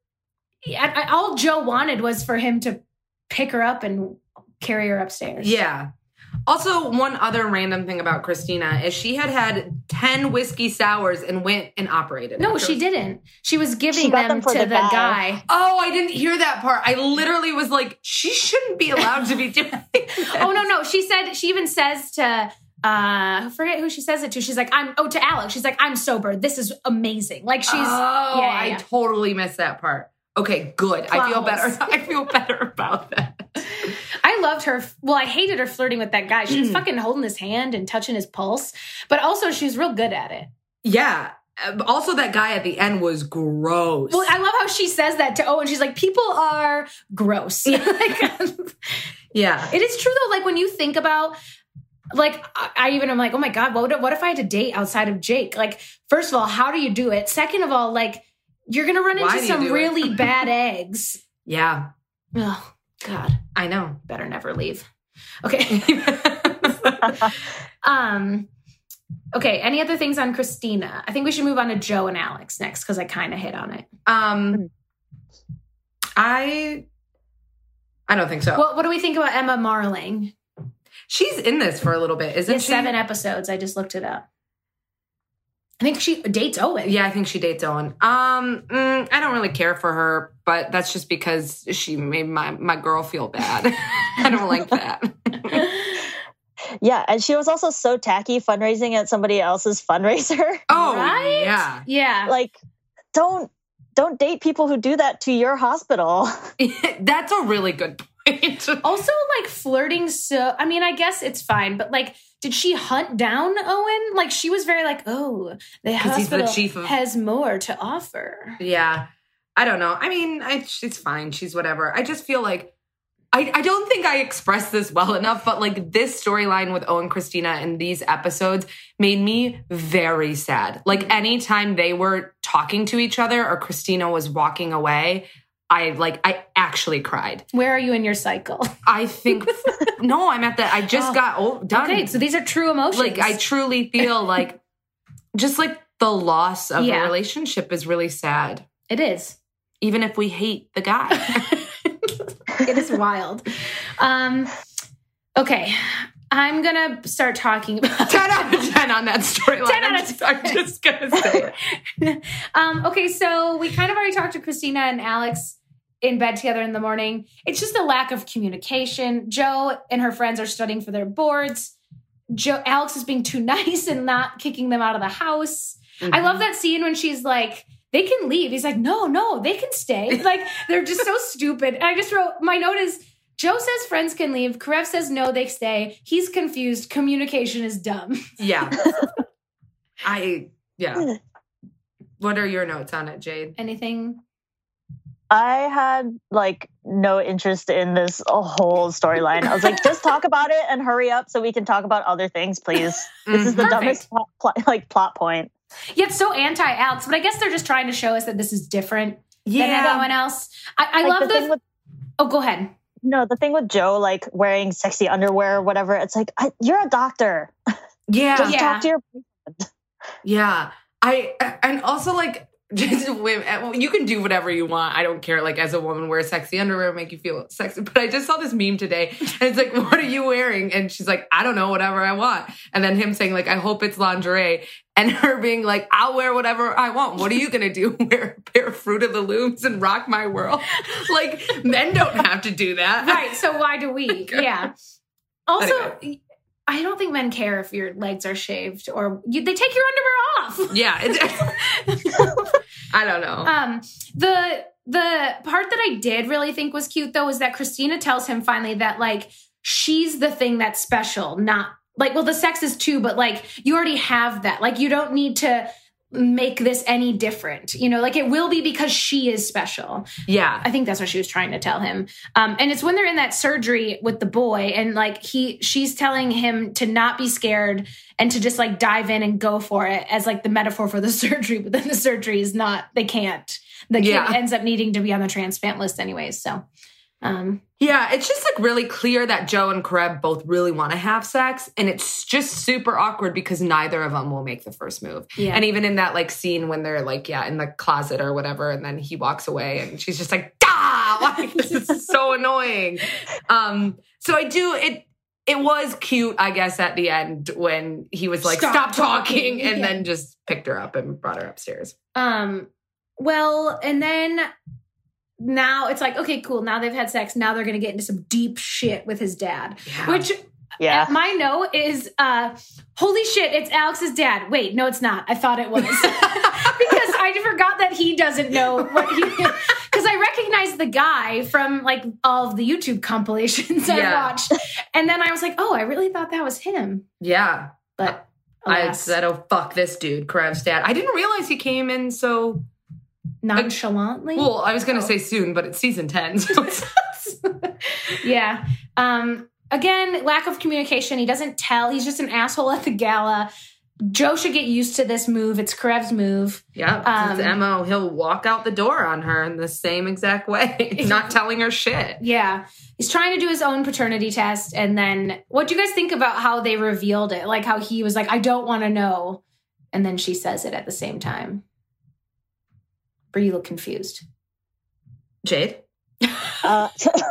I, I- all Joe wanted was for him to pick her up and carry her upstairs. Yeah. Also, one other random thing about Christina is she had had ten whiskey sours and went and operated. No, after. she didn't. She was giving She got them, them for to the the guy. guy. Oh, I didn't hear that part. I literally was like, she shouldn't be allowed to be doing this. Oh no, no. She said she even says to uh I forget who she says it to. She's like, I'm oh to Alex. She's like, I'm sober. This is amazing. Like she's oh, yeah, yeah, I yeah. totally missed that part. Okay, good. Plot I feel holes. better. I feel better about that. I loved her. Well, I hated her flirting with that guy. She was fucking holding his hand and touching his pulse, but also she was real good at it. Yeah. Um, Also, that guy at the end was gross. Well, I love how she says that to Owen. She's like, people are gross. Like, yeah. it is true though. Like when you think about like, I, I even am like, oh my God, what, what if I had to date outside of Jake? Like, first of all, how do you do it? Second of all, like, you're going to run Why into do you some do really it? bad eggs. Yeah. Oh, God. I know. Better never leave. Okay. um, okay. Any other things on Christina? I think we should move on to Joe and Alex next because I kind of hit on it. Um, I, I don't think so. What, what do we think about Emma Marling? She's in this for a little bit, isn't Yeah, she? seven episodes. I just looked it up. I think she dates Owen. Yeah, I think she dates Owen. Um, mm, I don't really care for her, but that's just because she made my, my girl feel bad. I don't like that. Yeah, and she was also so tacky fundraising at somebody else's fundraiser. Oh, Right? yeah. Yeah. Like, don't don't date people who do that to your hospital. That's a really good point. Also, like, flirting so... I mean, I guess it's fine, but, like, did she hunt down Owen? Like, she was very like, oh, the 'Cause he's the hospital chief of- has more to offer. Yeah. I don't know. I mean, I, she's fine. She's whatever. I just feel like I, I don't think I expressed this well enough, but like this storyline with Owen and Christina in these episodes made me very sad. Like anytime they were talking to each other or Christina was walking away, I like, I actually cried. Where are you in your cycle? I think, no, I'm at that. I just Oh. got oh, done. Okay, so these are true emotions. Like, I truly feel like just like the loss of Yeah. a relationship is really sad, It is. even if we hate the guy. It is wild. Um, okay, I'm going to start talking about... ten out of ten on that storyline. ten I'm out of just- I'm just going to say it. um, okay, so we kind of already talked to Christina and Alex in bed together in the morning. It's just a lack of communication. Joe and her friends are studying for their boards. Joe, Alex is being too nice and not kicking them out of the house. I love that scene when she's like, they can leave. He's like, no, no, they can stay. Like, they're just so stupid. And I just wrote, my note is, Joe says friends can leave. Karev says no, they stay. He's confused. Communication is dumb. Yeah. I, yeah. What are your notes on it, Jade? Anything? I had like no interest in this whole storyline. I was like, just talk about it and hurry up so we can talk about other things, please. This is the Perfect. dumbest plot, plot, like plot point. Yeah, it's so anti-Alex, but I guess they're just trying to show us that this is different than everyone else. I, I Like, love the the... thing with oh, go ahead. no, the thing with Joe like wearing sexy underwear or whatever. It's like I, you're a doctor. Yeah. Just Yeah. talk to your. Yeah. I, and also like, just women, you can do whatever you want. I don't care. Like as a woman, wear sexy underwear, make you feel sexy. But I just saw this meme today, and it's like, "What are you wearing?" And she's like, "I don't know, whatever I want." And then him saying like, "I hope it's lingerie," and her being like, "I'll wear whatever I want." What are you gonna do? Wear a pair of Fruit of the Looms and rock my world? Like men don't have to do that, Right, so why do we? Yeah. Also, Anyway. I don't think men care if your legs are shaved or you, they take your underwear off. Yeah, it's, I don't know. Um, the the part that I did really think was cute though is that Christina tells him finally that like she's the thing that's special, not like well the sex is too, but like you already have that. Like you don't need to make this any different. You know, like it will be because she is special. Yeah. I think that's what she was trying to tell him. Um, and it's when they're in that surgery with the boy and like he, she's telling him to not be scared and to just like dive in and go for it as like the metaphor for the surgery. But then the surgery is not, they can't. The kid Yeah. ends up needing to be on the transplant list anyways. So, um, Yeah, it's just like really clear that Joe and Karev both really want to have sex. And it's just super awkward because neither of them will make the first move. Yeah. And even in that like scene when they're like, yeah, in the closet or whatever, and then he walks away and she's just like, "Dah! Like, this is so annoying." Um, so I do, it It was cute, I guess, at the end when he was like, Stop stop, talking. talking, and Yeah. then just picked her up and brought her upstairs. um, well, and then now it's like, okay, cool. Now they've had sex. Now they're going to get into some deep shit with his dad, Yeah. which Yeah. my note is, uh, holy shit, it's Alex's dad. Wait, no, it's not. I thought it was. Because I forgot that he doesn't know what he, because I recognize the guy from like all of the YouTube compilations I Yeah. watched. And then I was like, oh, I really thought that was him. Yeah. But I alas, said, oh, fuck this dude, Karev's dad. I didn't realize he came in so... nonchalantly. Well, I was going to Oh. say soon, but it's season ten. So it's... Yeah. Um, again, lack of communication. He doesn't tell. He's just an asshole at the gala. Joe should get used to this move. It's Karev's move. Yeah, Um, it's M O. He'll walk out the door on her in the same exact way, not telling her shit. Yeah. He's trying to do his own paternity test. And then what do you guys think about how they revealed it? Like how he was like, I don't want to know. And then she says it at the same time. Or you look confused. Jade? Uh,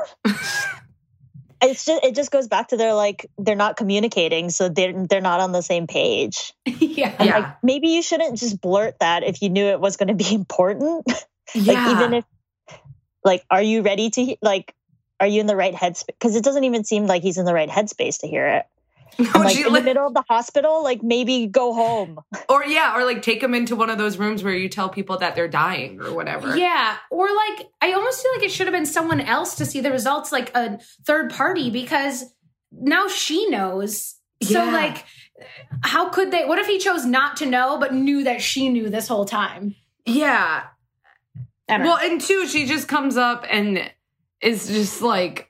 it's just it just goes back to they're like they're not communicating, so they're they're not on the same page. yeah. And Yeah. like maybe you shouldn't just blurt that if you knew it was going to be important. Yeah. Like even if like are you ready to like are you in the right headspace? Because it doesn't even seem like he's in the right headspace to hear it. No, And, like she, in the like- middle of the hospital, like maybe go home. or yeah, or like take them into one of those rooms where you tell people that they're dying or whatever. Yeah. Or like, I almost feel like it should have been someone else to see the results, like a third party, because now she knows. So Yeah. like, how could they, what if he chose not to know, but knew that she knew this whole time? Yeah. I don't Well, know. and two, she just comes up and is just like,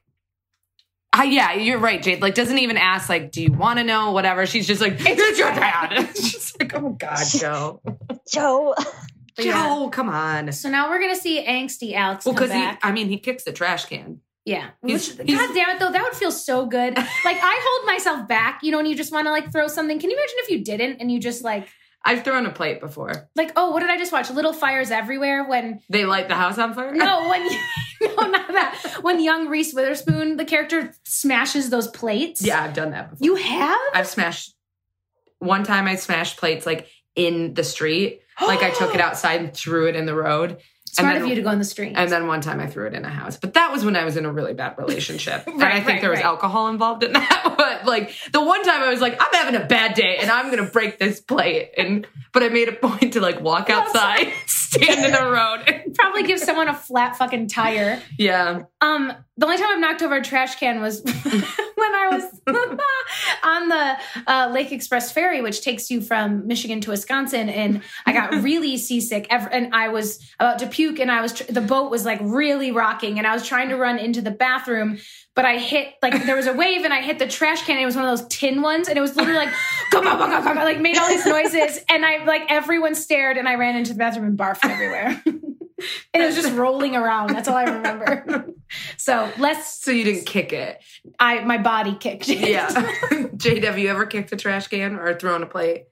uh, yeah, you're right, Jade. Like, doesn't even ask, like, do you want to know? Whatever. She's just like, it's your dad. It's just like, oh God, Joe. Joe. But yeah. Joe, come on. So now we're going to see angsty Alex Well, come because he, back. I mean, he kicks the trash can. Yeah. He's- Which, he's- God damn it, though, that would feel so good. Like, I hold myself back, you know, and you just want to, like, throw something. Can you imagine if you didn't and you just, like, I've thrown a plate before. like, oh, what did I just watch? Little Fires Everywhere when, They light the house on fire? no, when, no, not that. When young Reese Witherspoon, the character, smashes those plates. Yeah, I've done that before. You have? I've smashed, one time I smashed plates, like, in the street. Like, I took it outside and threw it in the road. Smart then- of you to go in the street. And then one time I threw it in a house. But that was when I was in a really bad relationship. and I Right, think right, there was right. alcohol involved in that. But like the one time I was like, I'm having a bad day and I'm gonna break this plate. And but I made a point to like walk outside, stand in the road. and- Probably give someone a flat fucking tire. yeah. Um, the only time I've knocked over a trash can was when I was on the uh, Lake Express ferry, which takes you from Michigan to Wisconsin, and I got really seasick. Ev- And I was about to puke, and I was tr- the boat was like really rocking, and I was trying to run into the bathroom, but I hit like there was a wave, and I hit the trash can. And it was one of those tin ones, and it was literally like go go go go go, like made all these noises, and I like everyone stared, and I ran into the bathroom and barfed everywhere. And it was just rolling around. That's all I remember. So let's. So you didn't kick it. I my body kicked it. Yeah. Jade, have you ever kicked a trash can or thrown a plate?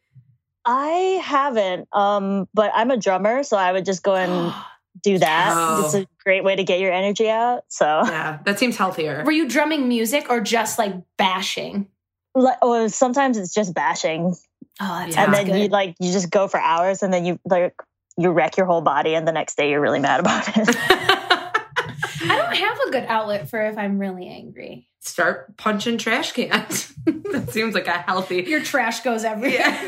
I haven't, um, but I'm a drummer, so I would just go and do that. Oh. It's a great way to get your energy out. So, Yeah. That seems healthier. Were you drumming music or just like bashing? like, or sometimes it's just bashing, Oh, that's Yeah. and then good. you like you just go for hours, and then you like you wreck your whole body, and the next day you're really mad about it. I don't have a good outlet for if I'm really angry. Start punching trash cans. That seems like a healthy. Your trash goes everywhere.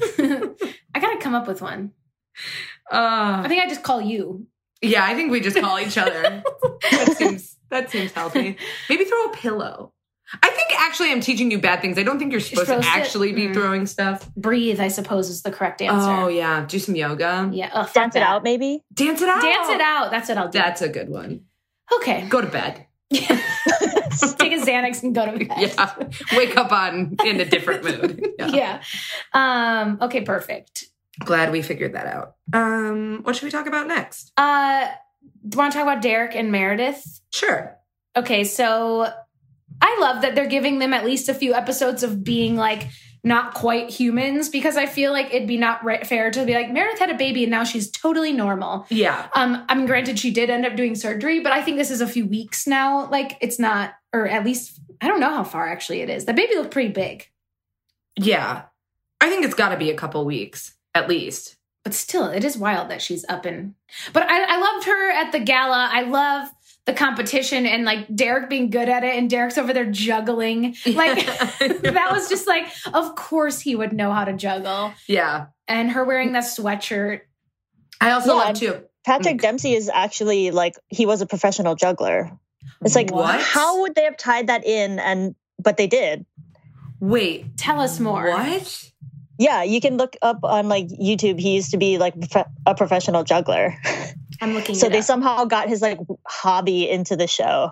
I gotta come up with one. Uh, I think I just call you. Yeah, I think we just call each other. That seems that seems healthy. Maybe throw a pillow. I think actually I'm teaching you bad things. I don't think you're supposed, supposed to to- actually be Mm. throwing stuff. Breathe, I suppose, is the correct answer. Oh yeah, do some yoga. Yeah. Oh, fuck Dance it that. out, maybe. Dance it out. Dance it out. That's what I'll do. That's a good one. Okay. Go to bed. Take a Xanax and go to bed. Yeah. Wake up on in a different mood. Yeah. Um, okay, perfect. Glad we figured that out. Um, what should we talk about next? Uh, do you want to talk about Derek and Meredith? Sure. Okay, so I love that they're giving them at least a few episodes of being like not quite humans, because I feel like it'd be not right, fair to be like, Meredith had a baby and now she's totally normal. Yeah. Um, I mean, granted, she did end up doing surgery, but I think this is a few weeks now. Like, it's not, or at least, I don't know how far actually it is. The baby looked pretty big, Yeah. I think it's got to be a couple weeks at least. but still, it is wild that she's up and. But I, I loved her at the gala. I love the competition and like Derek being good at it, and Derek's over there juggling. Like that was just like, of course he would know how to juggle. Yeah. And her wearing that sweatshirt. I also Yeah, love too. Patrick Mm. Dempsey is actually like he was a professional juggler. It's like What? how would they have tied that in? And but they did. Wait. Tell us more. What? Yeah, you can look up on like YouTube. He used to be like prof- a professional juggler. I'm looking So it they up. somehow got his like hobby into the show.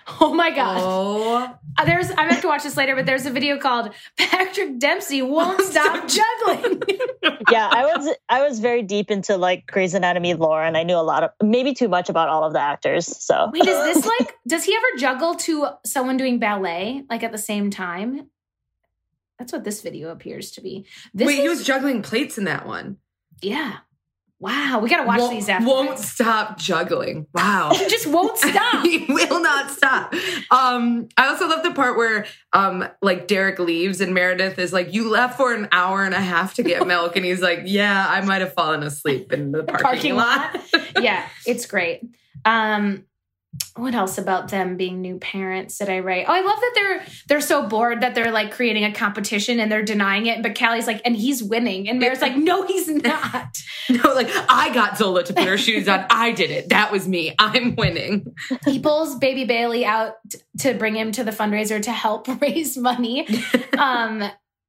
Oh my God. Oh. Uh, there's, I have to watch this later, but there's a video called Patrick Dempsey Won't Stop Juggling. Yeah, I was I was very deep into like Grey's Anatomy lore, and I knew a lot of, maybe too much about all of the actors. So Wait, is this like, does he ever juggle to someone doing ballet, like at the same time? That's what this video appears to be. This Wait, is, he was juggling plates in that one. yeah. Wow, we got to watch won't, these after. Won't stop juggling. Wow. He just won't stop. He will not stop. Um, I also love the part where um, like Derek leaves and Meredith is like, you left for an hour and a half to get milk. And he's like, yeah, I might have fallen asleep in the parking, Parking lot. lot. Yeah, it's great. Um, what else about them being new parents did I write? Oh, I love that they're they're so bored that they're like creating a competition and they're denying it. But Callie's like, and he's winning. And Mare's like, no, he's not. No, like, I got Zola to put her shoes on. I did it. That was me. I'm winning. He pulls baby Bailey out t- to bring him to the fundraiser to help raise money. Um,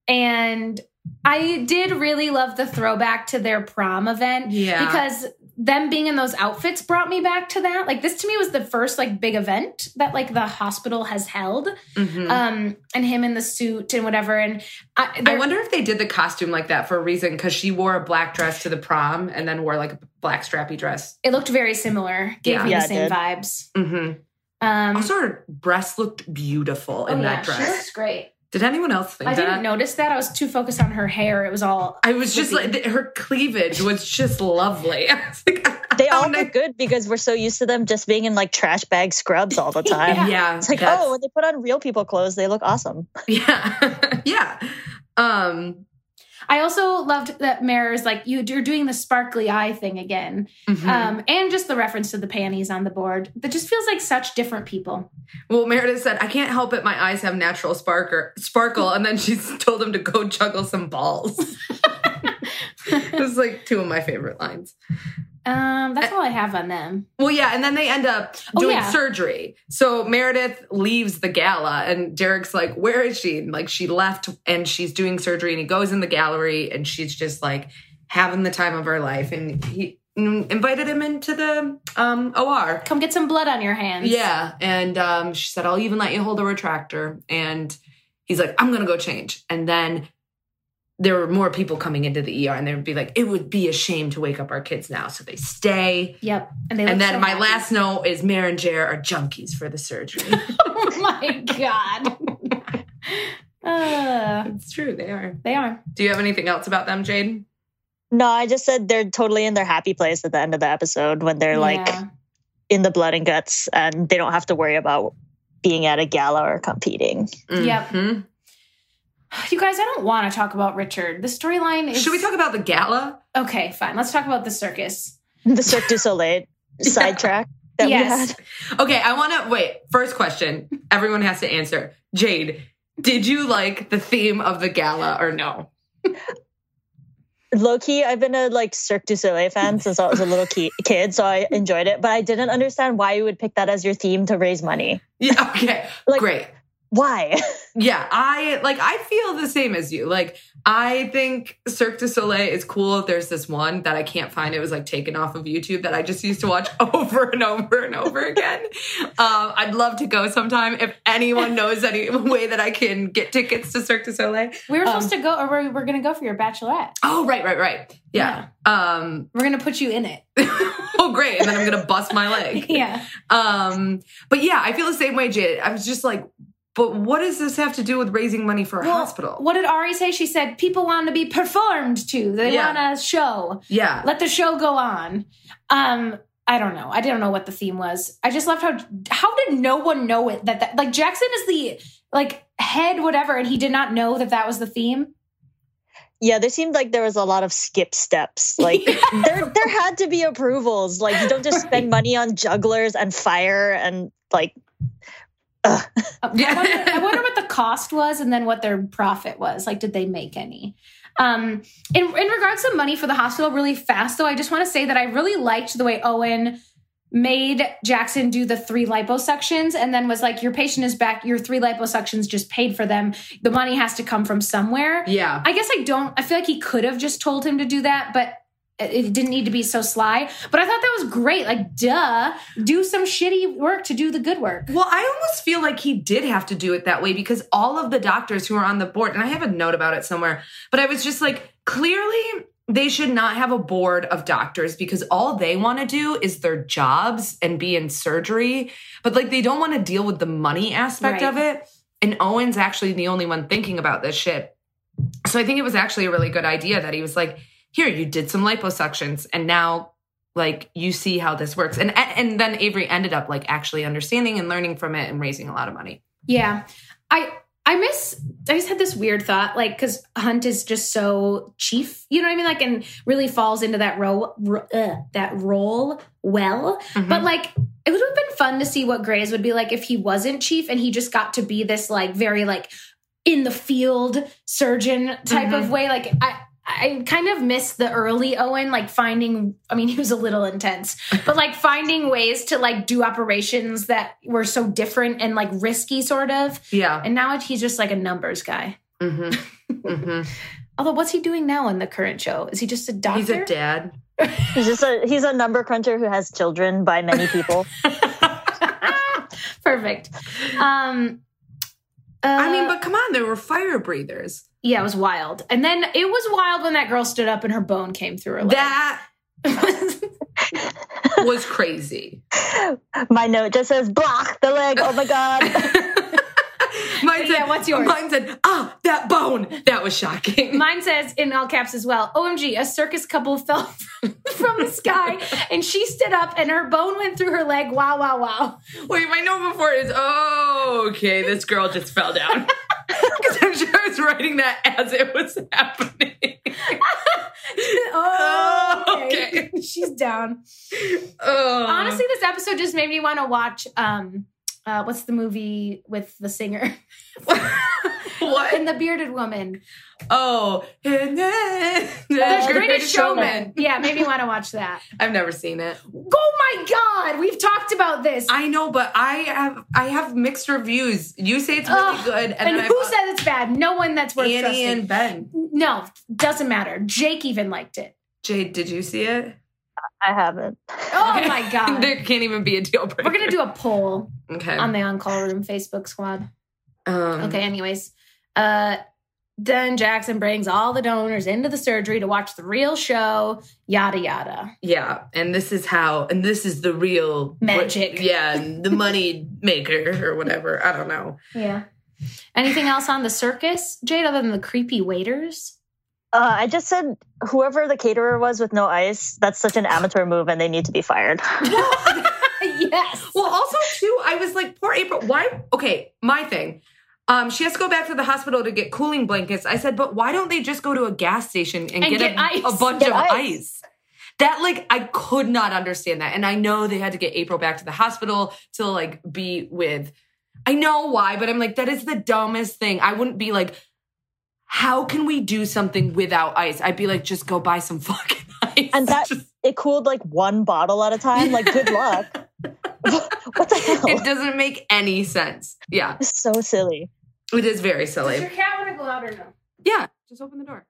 and I did really love the throwback to their prom event. Yeah. Because them being in those outfits brought me back to that. Like, this to me was the first like big event that like the hospital has held. Mm-hmm. Um, and him in the suit and whatever. And I, I wonder if they did the costume like that for a reason, because she wore a black dress to the prom and then wore like a black strappy dress. it looked very similar. Gave Yeah. me Yeah, the it same did. vibes. Mm-hmm. Um, Also, her breasts looked beautiful in oh, that yeah, she dress. looks great. Did anyone else think I that? didn't notice that. I was too focused on her hair. It was all. I was just Flippy. like, th- her cleavage was just lovely. I was like, they all oh, look good because we're so used to them just being in like trash bag scrubs all the time. Yeah. yeah. It's like, that's- oh, when they put on real people clothes, they look awesome. yeah. yeah. Um, I also loved that Mare's like, you, you're doing the sparkly eye thing again. mhm. Um, and just the reference to the panties on the board. That just feels like such different people. well, Meredith said, I can't help it. My eyes have natural sparker, sparkle. And then she's told him to go juggle some balls. It was like two of my favorite lines. Um, that's all I have on them. Well, yeah, and then they end up Oh, doing yeah. surgery. So Meredith leaves the gala, and Derek's like, where is she? And like, she left, and she's doing surgery, and he goes in the gallery, and she's just like having the time of her life. And he invited him into the um, O R. Come get some blood on your hands. Yeah, and um, she said, I'll even let you hold a retractor. And he's like, I'm going to go change. And then there were more people coming into the E R, and they would be like, it would be a shame to wake up our kids now. So they stay. Yep. And, they look And then so my happy. last note is Mare and Jer are junkies for the surgery. Oh my God. uh, It's true, they are. they are. Do you have anything else about them, Jade? No, I just said they're totally in their happy place at the end of the episode when they're like Yeah. in the blood and guts and they don't have to worry about being at a gala or competing. Yep. Mhm. You guys, I don't want to talk about Richard. The storyline is. Should we talk about the gala? Okay, fine. Let's talk about the circus. The Cirque du Soleil sidetrack that Yes. we had. Okay, I want to wait. First question. Everyone has to answer. Jade, did you like the theme of the gala or no? Low key, I've been a like Cirque du Soleil fan since I was a little ki- kid, so I enjoyed it. But I didn't understand why you would pick that as your theme to raise money. Yeah, okay. Like- Great. Why? Yeah, I like I feel the same as you. Like I think Cirque du Soleil is cool. There's this one that I can't find. It was like taken off of YouTube that I just used to watch over and over and over again. Um, I'd love to go sometime. If anyone knows any way that I can get tickets to Cirque du Soleil. We were Um, supposed to go, or we were going to go for your bachelorette. Oh, right, right, right. Yeah. Um, We're going to put you in it. oh, great. And then I'm gonna bust my leg. Yeah. Um, but yeah, I feel the same way, Jade. I was just like, but what does this have to do with raising money for a Well, hospital? What did Ari say? She said people want to be performed to. They Yeah. want a show. Yeah. Let the show go on. Um, I don't know. I didn't know what the theme was. I just loved how how did no one know it that, that like Jackson is the like head whatever and he did not know that that was the theme. Yeah, there seemed like there was a lot of skip steps. Like there, there had to be approvals. Like you don't just spend money on jugglers and fire and like. Ugh. Uh, I, wonder, I wonder what the cost was and then what their profit was. Like, did they make any? Um, in, in regards to money for the hospital, really fast, though, I just want to say that I really liked the way Owen made Jackson do the three liposuctions and then was like, your patient is back. Your three liposuctions just paid for them. The money has to come from somewhere. Yeah. I guess I don't, I feel like he could have just told him to do that, but it didn't need to be so sly. But I thought that was great. Like, duh, do some shitty work to do the good work. Well, I almost feel like he did have to do it that way because all of the doctors who are on the board, and I have a note about it somewhere, but I was just like, clearly they should not have a board of doctors because all they want to do is their jobs and be in surgery. But like, they don't want to deal with the money aspect Right. of it. And Owen's actually the only one thinking about this shit. So I think it was actually a really good idea that he was like, here, you did some liposuctions and now like you see how this works. And and then Avery ended up like actually understanding and learning from it and raising a lot of money. Yeah. I I miss, I just had this weird thought, like, because Hunt is just so chief, you know what I mean? Like, and really falls into that role, ro- uh, that role well. Mhm. But like, it would have been fun to see what Grey's would be like if he wasn't chief and he just got to be this like very like in the field surgeon type Mhm. of way. Like, I, I kind of miss the early Owen, like finding, I mean, he was a little intense, but like finding ways to like do operations that were so different and like risky sort of. Yeah. And now he's just like a numbers guy. Mm-hmm. Mm-hmm. Although what's he doing now in the current show? Is he just a doctor? He's a dad. He's just a he's a number cruncher who has children by many people. Perfect. Um, uh, I mean, but come on, there were fire breathers. yeah, it was wild. And then it was wild when that girl stood up and her bone came through her leg. That was crazy. My note just says block the leg. Oh my god. Mine said, Yeah, what's yours? Mine said, ah, that bone. That was shocking. Mine says in all caps as well, O M G, a circus couple fell from, from the sky and she stood up and her bone went through her leg. Wow, wow, wow. Wait, my note before is, oh, okay, this girl just fell down. Because I'm sure I was writing that as it was happening. oh, Oh, okay. She's down. Oh. Honestly, this episode just made me want to watch, um, uh, what's the movie with the singer? What? And the bearded woman. Oh. And then, The the Greatest Showman. Yeah, made me want to watch that. I've never seen it. Oh my God, we've talked about this. I know, but I have I have mixed reviews. You say it's really Ugh. good, and and, then who I've- said it's bad? No one that's worth Annie trusting. and Ben. No, doesn't matter. Jake even liked it. Jade, did you see it? I haven't. Oh my God. There can't even be a deal breaker. We're going to do a poll okay. on the On Call Room Facebook squad. Um, Okay, anyways. Uh, then Jackson brings all the donors into the surgery to watch the real show, yada, yada. Yeah, and this is how, and this is the real Magic. what- yeah, the money maker or whatever. I don't know. Yeah. Anything else on the circus, Jade, other than the creepy waiters? Uh, I just said whoever the caterer was with no ice, that's such an amateur move and they need to be fired. Yes. Well, also too, I was like, poor April. Why? Okay, my thing. Um, she has to go back to the hospital to get cooling blankets. I said, but why don't they just go to a gas station and, And get, get a, ice. a bunch Get of ice. ice? That like I could not understand that, and I know they had to get April back to the hospital to like be with. I know why, but I'm like, that is the dumbest thing. I wouldn't be like, how can we do something without ice? I'd be like, just go buy some fucking ice. And that Just- it cooled like one bottle at a time. Like, good luck. What the hell? it doesn't make any sense. Yeah, It's so silly. it is very Does silly. your cat want to go out or no? Yeah, just open the door.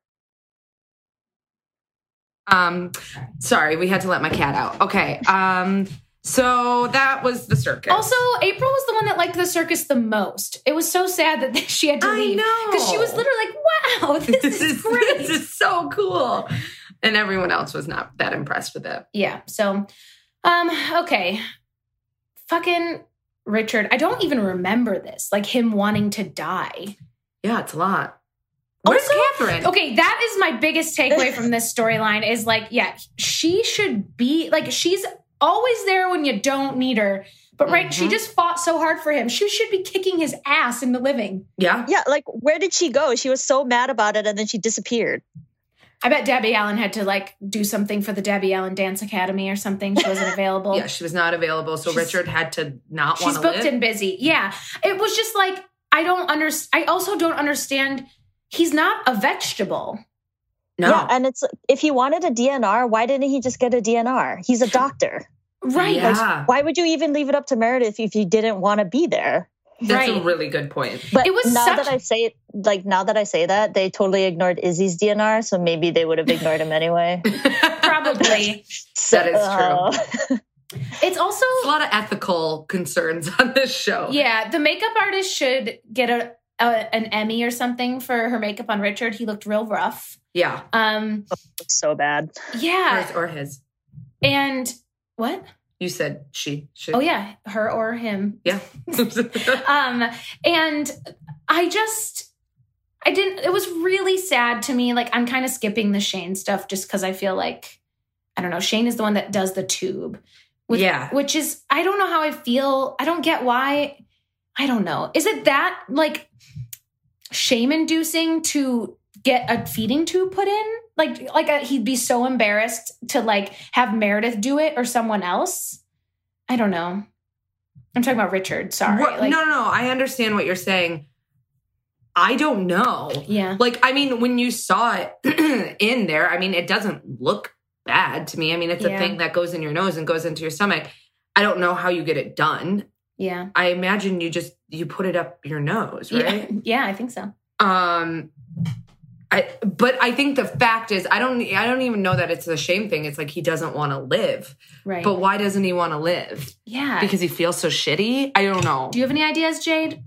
Um, sorry, we had to let my cat out. Okay. Um, so that was the circus. Also, April was the one that liked the circus the most. It was so sad that she had to I leave. know. Because she was literally like, wow, this, is great. this is so cool. And everyone else was not that impressed with it. Yeah. So, um, okay. Fucking Richard. I don't even remember this. Like him wanting to die. Yeah, it's a lot. Where's Also- Catherine? Okay, that is my biggest takeaway from this storyline is like, yeah, she should be like, she's always there when you don't need her. But right, she Mhm. just fought so hard for him. She should be kicking his ass into living. Yeah. Yeah, like where did she go? She was so mad about it and then she disappeared. I bet Debbie Allen had to like do something for the Debbie Allen Dance Academy or something. She wasn't available. Yeah, she was not available. So She's- Richard had to not want She's to booked live. and busy. Yeah. It was just like, I don't understand. I also don't understand. He's not a vegetable. no. Yeah, and it's if he wanted a D N R, why didn't he just get a D N R? He's a doctor. Right. Yeah. Why would you even leave it up to Meredith if you didn't want to be there? That's Right. a really good point. But It was now such- that I say it, like now that I say that, they totally ignored Izzy's D N R, so maybe they would have ignored him anyway. Probably. So, That is true. uh, It's also There's a lot of ethical concerns on this show. yeah. The makeup artist should get a, a an Emmy or something for her makeup on Richard. He looked real rough. Yeah. Um. so bad. Yeah. Hers or his. And what? You said she. Should. Oh yeah, her or him. Yeah. Um, and I just, I didn't, it was really sad to me. Like, I'm kind of skipping the Shane stuff just because I feel like, I don't know, Shane is the one that does the tube. Which, Yeah. Which is, I don't know how I feel. I don't get why. I don't know. Is it that, like, shame inducing to get a feeding tube put in? Like, like a, he'd be so embarrassed to, like, have Meredith do it or someone else? I don't know. I'm talking about Richard. Sorry. What- Like, no, no, no. I understand what you're saying. I don't know. Yeah. Like, I mean, when you saw it in there, I mean, it doesn't look bad to me. I mean, it's Yeah. a thing that goes in your nose and goes into your stomach. I don't know how you get it done. Yeah. I imagine you just, you put it up your nose, right? Yeah. Yeah, I think so. Um, I, but I think the fact is, I don't, I don't even know that it's a shame thing. It's like he doesn't want to live. Right. But why doesn't he want to live? yeah. Because he feels so shitty? I don't know. Do you have any ideas, Jade?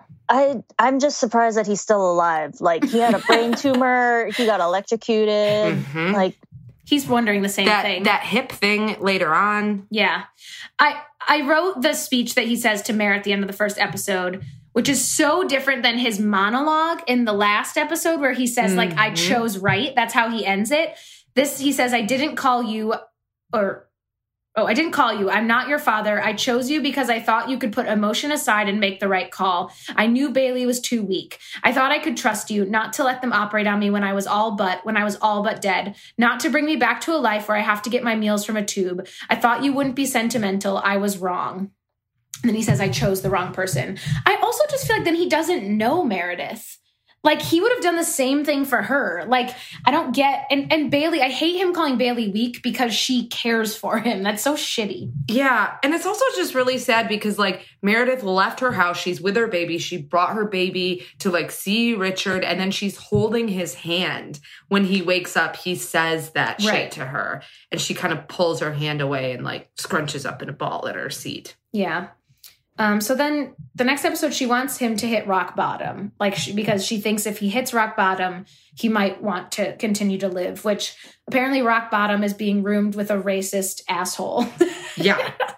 I I'm just surprised that he's still alive. Like he had a brain tumor, he got electrocuted. Mhm. Like He's wondering the same that thing. that hip thing later on. Yeah. I I wrote the speech that he says to Mare at the end of the first episode, which is so different than his monologue in the last episode where he says, like, I Mhm. chose right. That's how he ends it. This, he says, I didn't call you, or, oh, I didn't call you. I'm not your father. I chose you because I thought you could put emotion aside and make the right call. I knew Bailey was too weak. I thought I could trust you, not to let them operate on me when I was all but, when I was all but dead, not to bring me back to a life where I have to get my meals from a tube. I thought you wouldn't be sentimental. I was wrong. And then he says, I chose the wrong person. I also just feel like then he doesn't know Meredith. Like, he would have done the same thing for her. Like, I don't get, and, and Bailey, I hate him calling Bailey weak because she cares for him. That's so shitty. Yeah. And it's also just really sad because, like, Meredith left her house. She's with her baby. She brought her baby to, like, see Richard. And then she's holding his hand. When he wakes up, he says that shit Right. to her. And she kind of pulls her hand away and, like, scrunches up in a ball at her seat. Yeah. Um, so then the next episode, she wants him to hit rock bottom, like she, because she thinks if he hits rock bottom, he might want to continue to live, which apparently rock bottom is being roomed with a racist asshole. Yeah.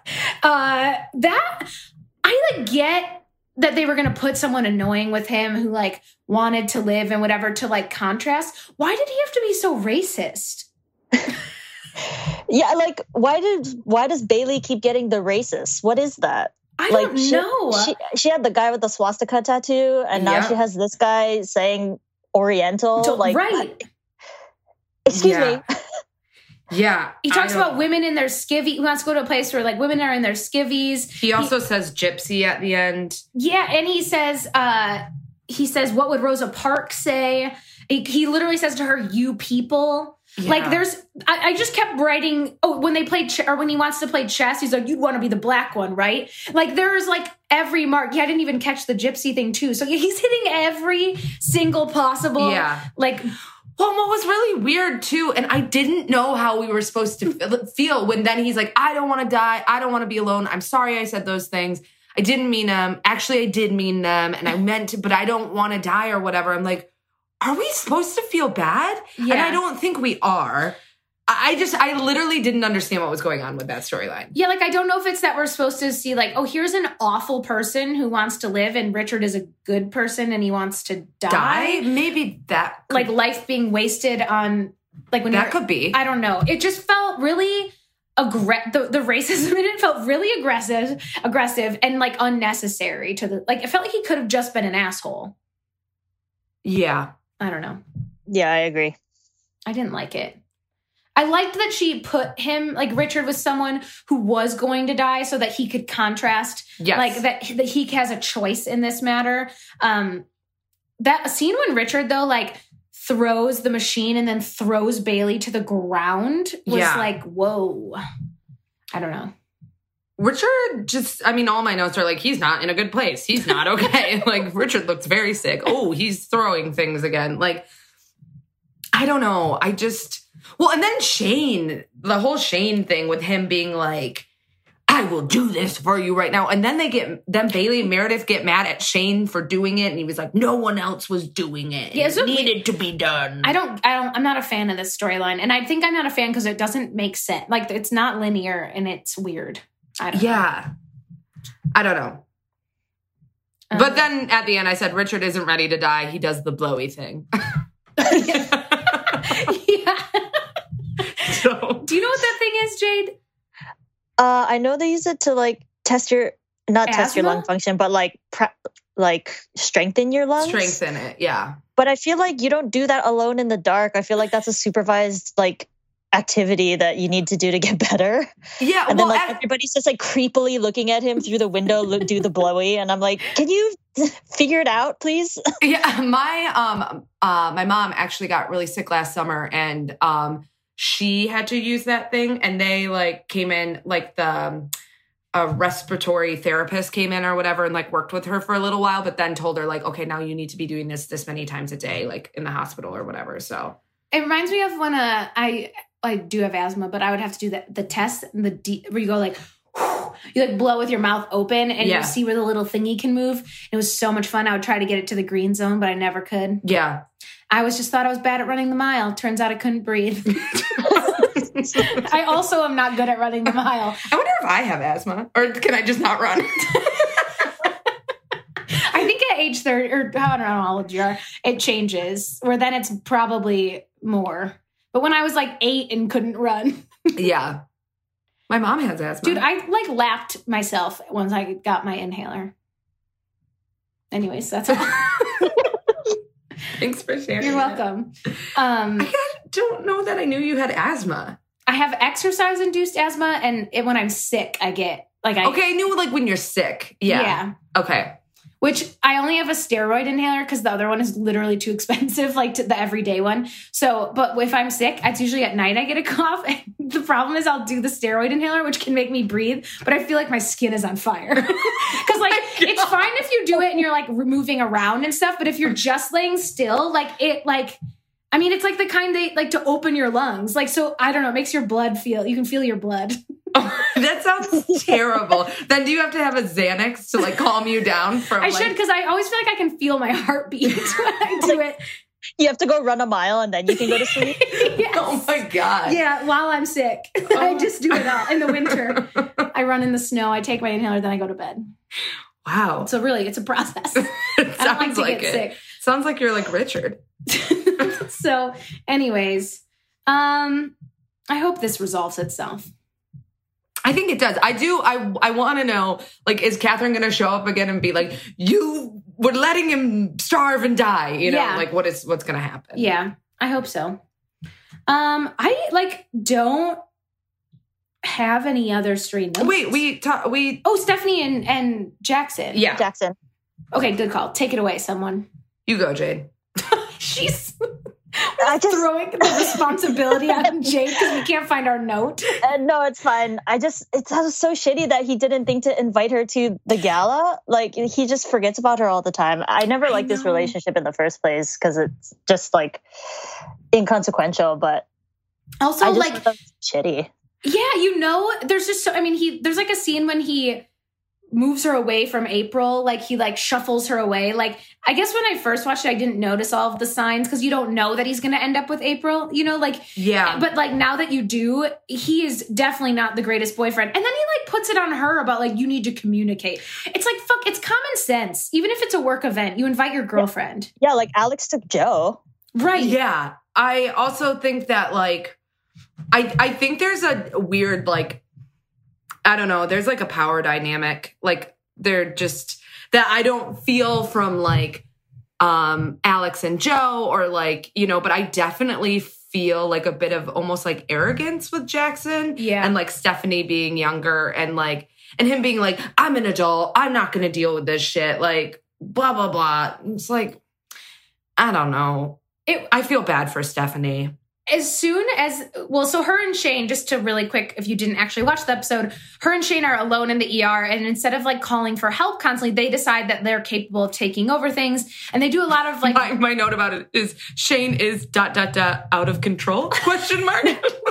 uh, that I like get that they were going to put someone annoying with him who like wanted to live and whatever to like contrast. Why did he have to be so racist? yeah, like why did why does Bailey keep getting the racist? What is that? I Like don't she, know. She she had the guy with the swastika tattoo, and now Yeah. she has this guy saying Oriental. So- like, right. excuse Yeah. me. Yeah. He talks I don't- about women in their skivvy. He wants to go to a place where like women are in their skivvies. He also says gypsy at the end. Yeah, and he says, uh, he says, what would Rosa Parks say? He, he literally says to her, "You people." Yeah. Like, there's, I, I just kept writing. Oh, when they play, ch- or when he wants to play chess, he's like, "You'd want to be the black one, right?" Like, there's like every mark. Yeah, I didn't even catch the gypsy thing too. So yeah, he's hitting every single possible. Yeah. Like, Well, what was really weird too, and I didn't know how we were supposed to feel- feel when then he's like, I don't want to die. I don't want to be alone. I'm sorry I said those things. I didn't mean them. Actually, I did mean them, and I meant to, but I don't want to die or whatever. I'm like, are we supposed to feel bad? Yeah. And I don't think we are. I I just, I literally didn't understand what was going on with that storyline. yeah, like I don't know if it's that we're supposed to see like, oh, here's an awful person who wants to live, and Richard is a good person and he wants to Die? Maybe that could, like life being wasted on like when that you're, could be. I don't know. It just felt really aggressive. The, the racism in it felt really aggressive, aggressive and like unnecessary to the like. It felt like he could have just been an asshole. Yeah. I don't know. Yeah, I agree. I didn't like it. I liked that she put him like Richard was someone who was going to die, so that he could contrast Yes. like that that he has a choice in this matter. Um, that scene when Richard though like throws the machine and then throws Bailey to the ground was Yeah. like, whoa. I don't know. Richard just, I mean, all my notes are like, he's not in a good place. He's not okay. Like, Richard looks very sick. Oh, he's throwing things again. Like, I don't know. I just, well, and then Shane, the whole Shane thing with him being like, I will do this for you right now. And then they get, then Bailey and Meredith get mad at Shane for doing it. And he was like, no one else was doing it. Yeah, so it needed to be done. I don't, I don't, I'm not a fan of this storyline. And I think I'm not a fan because it doesn't make sense. Like, it's not linear and it's weird. I don't yeah. know. I don't know. Um, but then at the end, I said, Richard isn't ready to die. He does the blowy thing. yeah. yeah. So, do you know what that thing is, Jade? Uh, I know they use it to like test your, not Asthma? test your lung function, but like pre- like strengthen your lungs. Strengthen it, yeah. But I feel like you don't do that alone in the dark. I feel like that's a supervised like activity that you need to do to get better. Yeah, and well, then like I, everybody's just like creepily looking at him through the window, look, do the blowy, and I'm like, can you figure it out, please? Yeah, my um uh my mom actually got really sick last summer, and um she had to use that thing, and they like came in like the um, a respiratory therapist came in or whatever and like worked with her for a little while, but then told her like, okay, now you need to be doing this this many times a day, like in the hospital or whatever. So it reminds me of when uh, I I do have asthma, but I would have to do the the test the deep, where you go like you like blow with your mouth open and yeah. you see where the little thingy can move. It was so much fun. I would try to get it to the green zone, but I never could. Yeah. I was just thought I was bad at running the mile. Turns out I couldn't breathe. I also am not good at running the mile. I wonder if I have asthma, or can I just not run? I think at age thirty, or I don't know how old you are, it changes, where then it's probably more. But when I was like eight and couldn't run. Yeah. My mom has asthma. Dude, I like lapped myself once I got my inhaler. Anyways, that's all. Thanks for sharing. You're welcome. Um, I don't know that I knew you had asthma. I have exercise-induced asthma, and it, when I'm sick, I get like I. Okay, I knew like when you're sick. Yeah. Yeah. Okay. Which I only have a steroid inhaler because the other one is literally too expensive, like to the everyday one. So, but if I'm sick, it's usually at night I get a cough. And the problem is I'll do the steroid inhaler, which can make me breathe, but I feel like my skin is on fire. Because like it's fine if you do it and you're like moving around and stuff, but if you're just laying still, like it like. I mean, it's like the kind they like to open your lungs. Like, so I don't know, it makes your blood feel, you can feel your blood. Oh, that sounds terrible. Then do you have to have a Xanax to like calm you down from I like... should, because I always feel like I can feel my heartbeat when I do it. You have to go run a mile and then you can go to sleep. Yes. Oh my God. Yeah, while I'm sick. Oh. I just do it all in the winter. I run in the snow, I take my inhaler, then I go to bed. Wow. So really, it's a process. It I don't like sounds to like get it. sick. Sounds like you're like Richard. So anyways, um, I hope this resolves itself. I think it does. I do. I I want to know, like, is Catherine going to show up again and be like, you were letting him starve and die? You know, Yeah. like what is what's going to happen? Yeah, I hope so. Um, I like don't have any other stray notes. Wait, we ta- we. Oh, Stephanie and and Jackson. Yeah, Jackson. Okay, good call. Take it away, someone. you go, Jade. She's I just throwing the responsibility on Jade because we can't find our note. uh, no, it's fine. I just it's that was so shitty that he didn't think to invite her to the gala. Like he just forgets about her all the time. I never liked this know. relationship in the first place because it's just like inconsequential. But Also, I just like, thought that was shitty. yeah, you know, there's just so, I mean, he, there's like a scene when he moves her away from April, like he like shuffles her away. Like, I guess when I first watched it, I didn't notice all of the signs because you don't know that he's going to end up with April, you know, like, Yeah, but like now that you do, he is definitely not the greatest boyfriend. And then he like puts it on her about like, you need to communicate. It's like, fuck, it's common sense. Even if it's a work event, you invite your girlfriend. Yeah, like Alex took Joe. Right. yeah. I also think that like, I I think there's a weird like. I don't know. There's like a power dynamic. Like they're just that I don't feel from like um, Alex and Joe or like, you know, but I definitely feel like a bit of almost like arrogance with Jackson. Yeah. And like Stephanie being younger and like, and him being like, I'm an adult. I'm not going to deal with this shit. Like blah, blah, blah. It's like, I don't know. It, I feel bad for Stephanie. as soon as, well, so her and Shane, just to really quick, if you didn't actually watch the episode, her and Shane are alone in the E R. And instead of like calling for help constantly, they decide that they're capable of taking over things. And they do a lot of like. My, my note about it is Shane is dot, dot, dot out of control, question mark.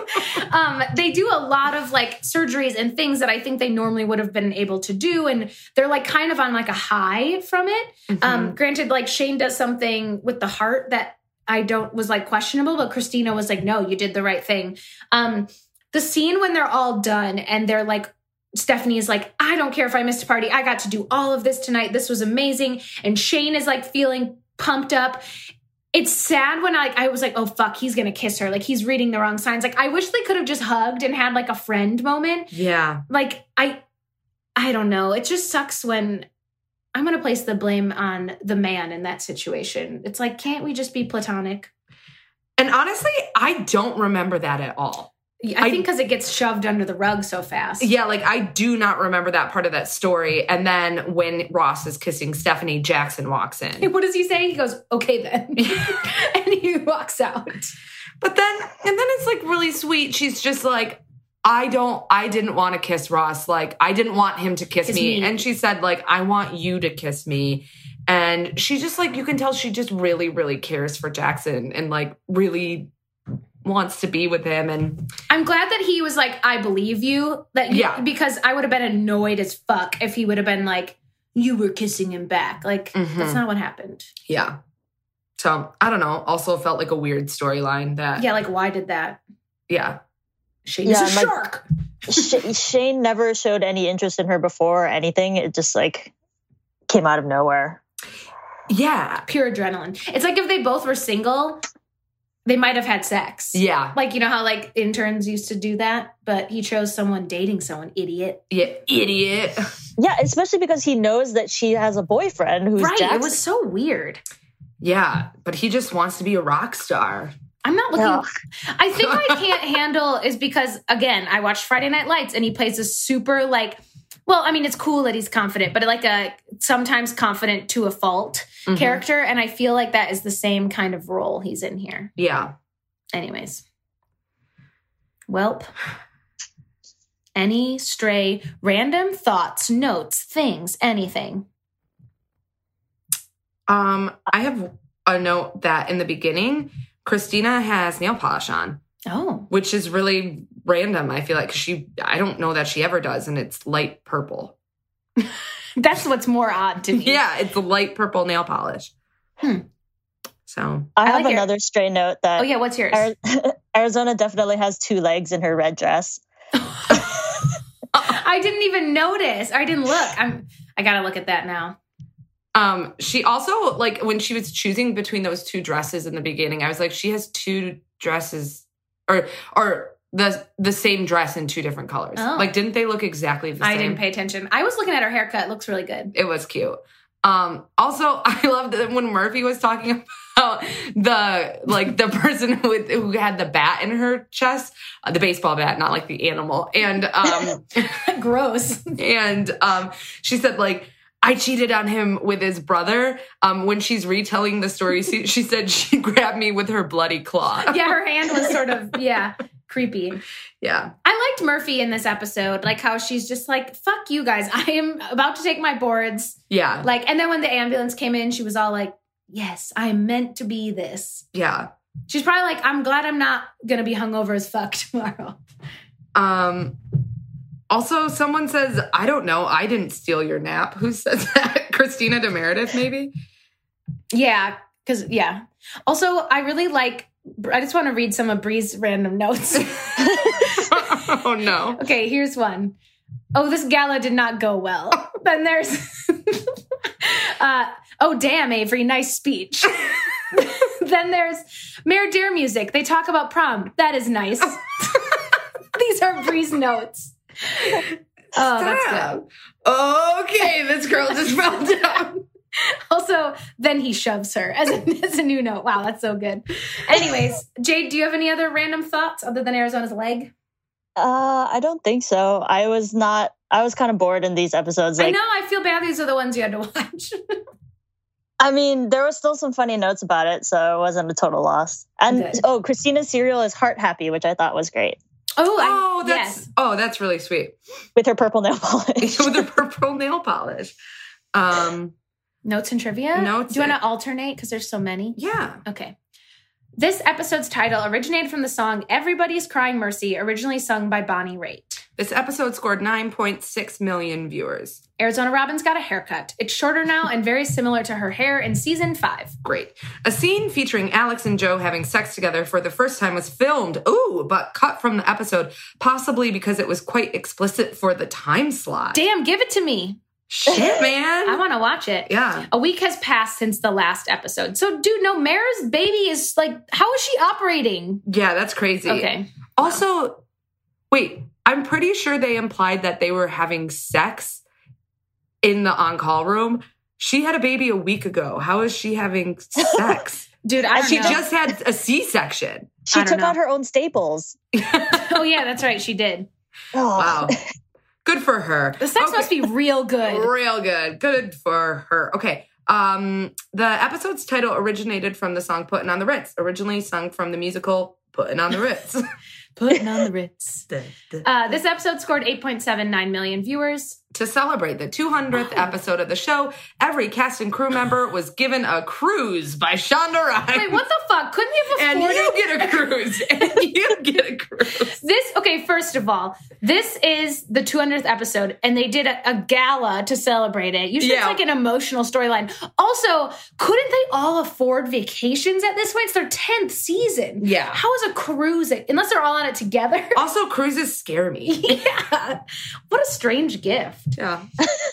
um, they do a lot of like surgeries and things that I think they normally would have been able to do. And they're like kind of on like a high from it. Mm-hmm. Um, granted, like Shane does something with the heart that I don't was like questionable, but Christina was like, no, you did the right thing. Um, the scene when they're all done and they're like, Stephanie is like, I don't care if I missed a party. I got to do all of this tonight. This was amazing. And Shane is like feeling pumped up. It's sad when I, like, I was like, oh, fuck, he's going to kiss her. Like he's reading the wrong signs. Like I wish they could have just hugged and had like a friend moment. Yeah. Like I, I don't know. It just sucks when I'm going to place the blame on the man in that situation. It's like, can't we just be platonic? And honestly, I don't remember that at all. I, I think because it gets shoved under the rug so fast. Yeah, like I do not remember that part of that story. And then when Ross is kissing Stephanie, Jackson walks in. Hey, what does he say? He goes, okay then. And he walks out. But then, and then it's like really sweet. She's just like, I don't, I didn't want to kiss Ross. Like, I didn't want him to kiss, kiss me. me. And she said, like, I want you to kiss me. And she just, like, you can tell she just really, really cares for Jackson and, like, really wants to be with him. And I'm glad that he was like, I believe you. That you, yeah. Because I would have been annoyed as fuck if he would have been like, you were kissing him back. Like, mm-hmm. That's not what happened. Yeah. So, I don't know. Also felt like a weird storyline that. Yeah, like, why did that? Yeah. Shane yeah, is a shark. Sh- Shane never showed any interest in her before or anything. It just like came out of nowhere. Yeah. Pure adrenaline. It's like if they both were single, they might have had sex. Yeah. Like, you know how like interns used to do that, but he chose someone dating someone. Idiot. Yeah, idiot. Yeah, especially because he knows that she has a boyfriend who's right. Jackson. It was so weird. Yeah, but he just wants to be a rock star. I'm not looking. Ugh. I think I can't handle is because, again, I watched Friday Night Lights and he plays a super like, well, I mean, it's cool that he's confident, but like a sometimes confident to a fault mm-hmm. character. And I feel like that is the same kind of role he's in here. Yeah. Anyways. Welp. Any stray random thoughts, notes, things, anything? Um, I have a note that in the beginning, Christina has nail polish on. Oh. Which is really random, I feel like. She, I don't know that she ever does, and it's light purple. That's what's more odd to me. Yeah, it's a light purple nail polish. Hmm. So. I have I like another your... stray note that... Oh, yeah, what's yours? Arizona definitely has two legs in her red dress. I didn't even notice. I didn't look. I'm. I gotta look at that now. Um, she also, like, when she was choosing between those two dresses in the beginning, I was like, she has two dresses, or or the the same dress in two different colors. Oh. Like, didn't they look exactly the same? I didn't pay attention. I was looking at her haircut. It looks really good. It was cute. Um, also, I loved that when Murphy was talking about the, like, the person who, who had the bat in her chest, uh, the baseball bat, not like the animal. And, um, gross. And, um, she said, like, I cheated on him with his brother. Um, when she's retelling the story, she, she said she grabbed me with her bloody claw. Yeah, her hand was sort of, yeah, creepy. Yeah. I liked Murphy in this episode, like how she's just like, fuck you guys. I am about to take my boards. Yeah. Like, and then when the ambulance came in, she was all like, yes, I'm meant to be this. Yeah. She's probably like, I'm glad I'm not going to be hungover as fuck tomorrow. Um, Also, someone says, I don't know, I didn't steal your nap. Who says that? Christina DeMeredith, maybe? Yeah, because, yeah. Also, I really like, I just want to read some of Bree's random notes. Oh, no. Okay, here's one. Oh, this gala did not go well. Then there's, uh, oh, damn, Avery, nice speech. Then there's Mayor Dare music. They talk about prom. That is nice. These are Bree's notes. Oh, that's good. Okay, this girl just fell down. Also, then he shoves her as a, as a new note. Wow, that's so good. Anyways, Jade, do you have any other random thoughts other than Arizona's leg? Uh, I don't think so. I was not, I was kind of bored in these episodes. Like, I know, I feel bad these are the ones you had to watch. I mean, there was still some funny notes about it, so it wasn't a total loss. And Good. oh, Christina's cereal is heart happy, which I thought was great. Oh, I, Oh, that's yes. oh, that's really sweet. With her purple nail polish. With the purple nail polish. Um, Notes and trivia? Notes Do you want and- to alternate? Because there's so many. yeah. Okay. This episode's title originated from the song Everybody's Crying Mercy, originally sung by Bonnie Raitt. This episode scored nine point six million viewers. Arizona Robin's got a haircut. It's shorter now and very similar to her hair in season five. Great. A scene featuring Alex and Joe having sex together for the first time was filmed, ooh, but cut from the episode, possibly because it was quite explicit for the time slot. Damn, give it to me. Shit, man. I want to watch it. Yeah. A week has passed since the last episode. So, dude, no, Mara's baby is like, how is she operating? Yeah, that's crazy. Okay. Also, wait, I'm pretty sure they implied that they were having sex in the on-call room. She had a baby a week ago. How is she having sex? Dude, I And don't She know. just had a C-section. She I don't took know. out her own staples. Oh, yeah, that's right. She did. Oh. Wow. Good for her. The sex Okay. must be real good. Real good. Good for her. Okay. Um, the episode's title originated from the song Puttin' on the Ritz, originally sung from the musical Puttin' on the Ritz. Putting on the Ritz. Uh, this episode scored eight point seven nine million viewers. To celebrate the two hundredth Oh. episode of the show, every cast and crew member was given a cruise by Shonda Rhimes. Wait, what the fuck? Couldn't they have And afforded you get a cruise. And you get a cruise. this? Okay, first of all, this is the two hundredth episode, and they did a, a gala to celebrate it. Usually Yeah. it's like an emotional storyline. Also, couldn't they all afford vacations at this point? It's their tenth season. Yeah. How is a cruise, unless they're all on it together? Also, cruises scare me. Yeah. What a strange gift. Yeah.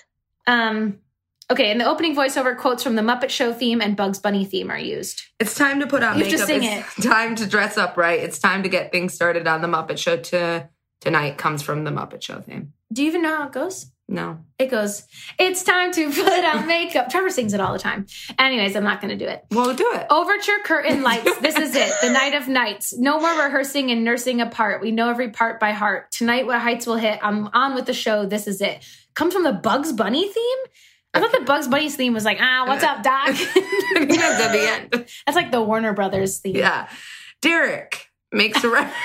Um, okay, in the opening voiceover, quotes from the Muppet Show theme and Bugs Bunny theme are used. It's time to put on You have to makeup. sing it's time to dress up right. It's time to get things started on the Muppet Show. To tonight comes from the Muppet Show theme. Do you even know how it goes? No. It goes, it's time to put on makeup. Trevor sings it all the time. Anyways, I'm not going to do it. Well, do it. Overture curtain lights. This is it. The night of nights. No more rehearsing and nursing a part. We know every part by heart. Tonight, what heights will hit? I'm on with the show. This is it. Comes from the Bugs Bunny theme? I thought the Bugs Bunny's theme was like, ah, what's up, Doc? I think that's at the end. That's like the Warner Brothers theme. Yeah. Derek makes a re-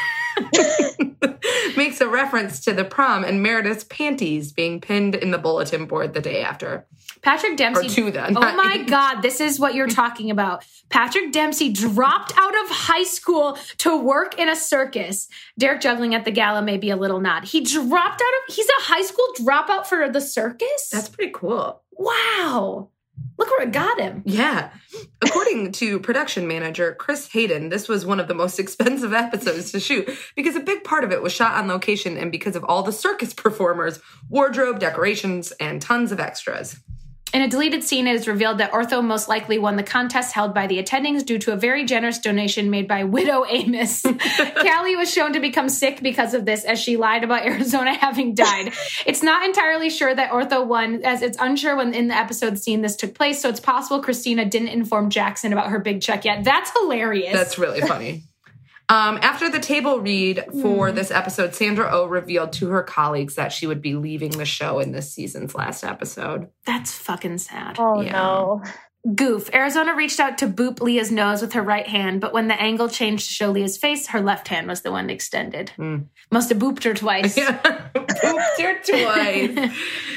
makes a reference to the prom and Meredith's panties being pinned in the bulletin board the day after. Patrick Or Dempsey. to the. Oh not my in. God, this is what you're talking about. Patrick Dempsey dropped out of high school to work in a circus. Derek juggling at the gala may be a little nod. He dropped out of, he's a high school dropout for the circus? That's pretty cool. Wow. Look where it got him. Yeah. According to production manager Chris Hayden, this was one of the most expensive episodes to shoot because a big part of it was shot on location and because of all the circus performers, wardrobe, decorations, and tons of extras. In a deleted scene, it is revealed that Ortho most likely won the contest held by the attendings due to a very generous donation made by Widow Amos. Callie was shown to become sick because of this, as she lied about Arizona having died. It's not entirely sure that Ortho won, as it's unsure when in the episode scene this took place, so it's possible Christina didn't inform Jackson about her big check yet. That's hilarious. That's really funny. Um, after the table read for Hmm. this episode, Sandra Oh revealed to her colleagues that she would be leaving the show in this season's last episode. That's fucking sad. Oh, Yeah. no. Goof. Arizona reached out to boop Leah's nose with her right hand, but when the angle changed to show Leah's face, her left hand was the one extended. Hmm. Must have booped her twice. Pooped her twice.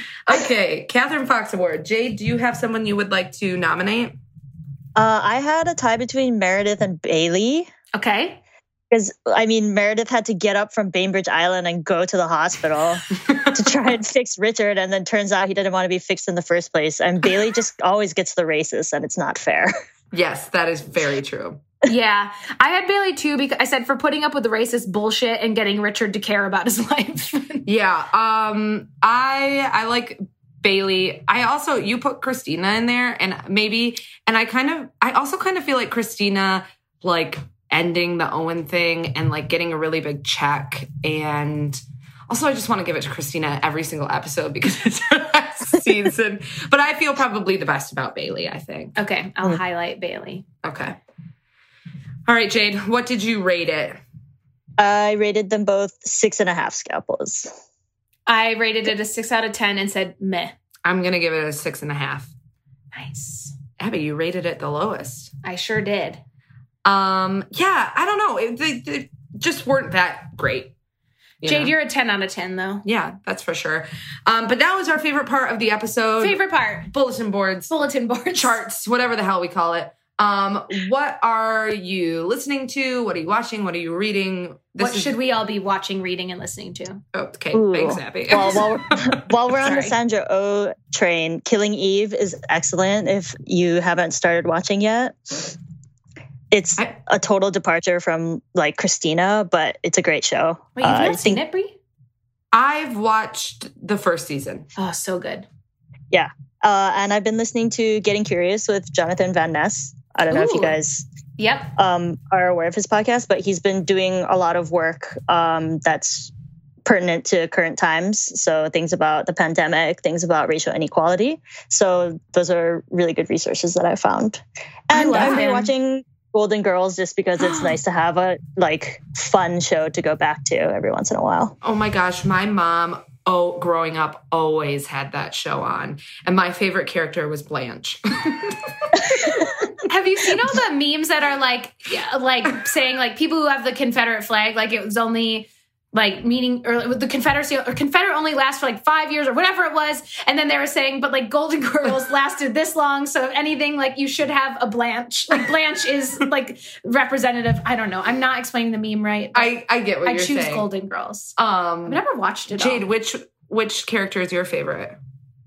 Okay, Catherine Fox Award. Jade, do you have someone you would like to nominate? Uh, I had a tie between Meredith and Bailey. Okay. Because, I mean, Meredith had to get up from Bainbridge Island and go to the hospital to try and fix Richard. And then turns out he didn't want to be fixed in the first place. And Bailey just always gets the racist, and it's not fair. Yes, that is very true. Yeah. I had Bailey too because I said for putting up with the racist bullshit and getting Richard to care about his life. Yeah, um, I I like Bailey. I also, you put Christina in there, and maybe, and I kind of, I also kind of feel like Christina, like, ending the Owen thing and like getting a really big check. And also I just want to give it to Christina every single episode because it's her last season. But I feel probably the best about Bailey, I think. Okay. I'll highlight Bailey. Okay. All right, Jade, what did you rate it? I rated them both six and a half scalpels. I rated it a six out of ten and said meh. I'm going to give it a six and a half. Nice. Abby, you rated it the lowest. I sure did. Um, yeah, I don't know. It, they, they just weren't that great. You Jade, know? you're a ten out of ten, though. Yeah, that's for sure. Um, but that was our favorite part of the episode. Favorite part. Bulletin boards. Bulletin boards. Charts, whatever the hell we call it. Um, what are you listening to? What are you watching? What are you reading? This what is... should we all be watching, reading, and listening to? Oh, okay, Ooh. thanks, Abby. Well, while we're, while we're on the Sorry. Sandra Oh train, Killing Eve is excellent if you haven't started watching yet. It's I- a total departure from like Christina, but it's a great show. Wait, you've Uh, not I seen think- it, Brie? I've watched the first season. Oh, so good. Yeah. Uh, and I've been listening to Getting Curious with Jonathan Van Ness. I don't know if you Ooh. guys Yep. um, are aware of his podcast, but he's been doing a lot of work um, that's pertinent to current times. So things about the pandemic, things about racial inequality. So those are really good resources that I found. I And love I've been him. watching Golden Girls just because it's nice to have a like fun show to go back to every once in a while. Oh my gosh, my mom, oh, growing up, always had that show on. And my favorite character was Blanche. Have you seen all the memes that are like, yeah, like saying like people who have the Confederate flag, like it was only like meaning or the Confederacy or Confederate only lasts for like five years or whatever it was, and then they were saying, but like Golden Girls lasted this long, so if anything, like you should have a Blanche. Like Blanche is like representative. I don't know. I'm not explaining the meme right. I, I get what I you're choose saying. Golden Girls. I've Um, never watched it. Jade, all. which which character is your favorite?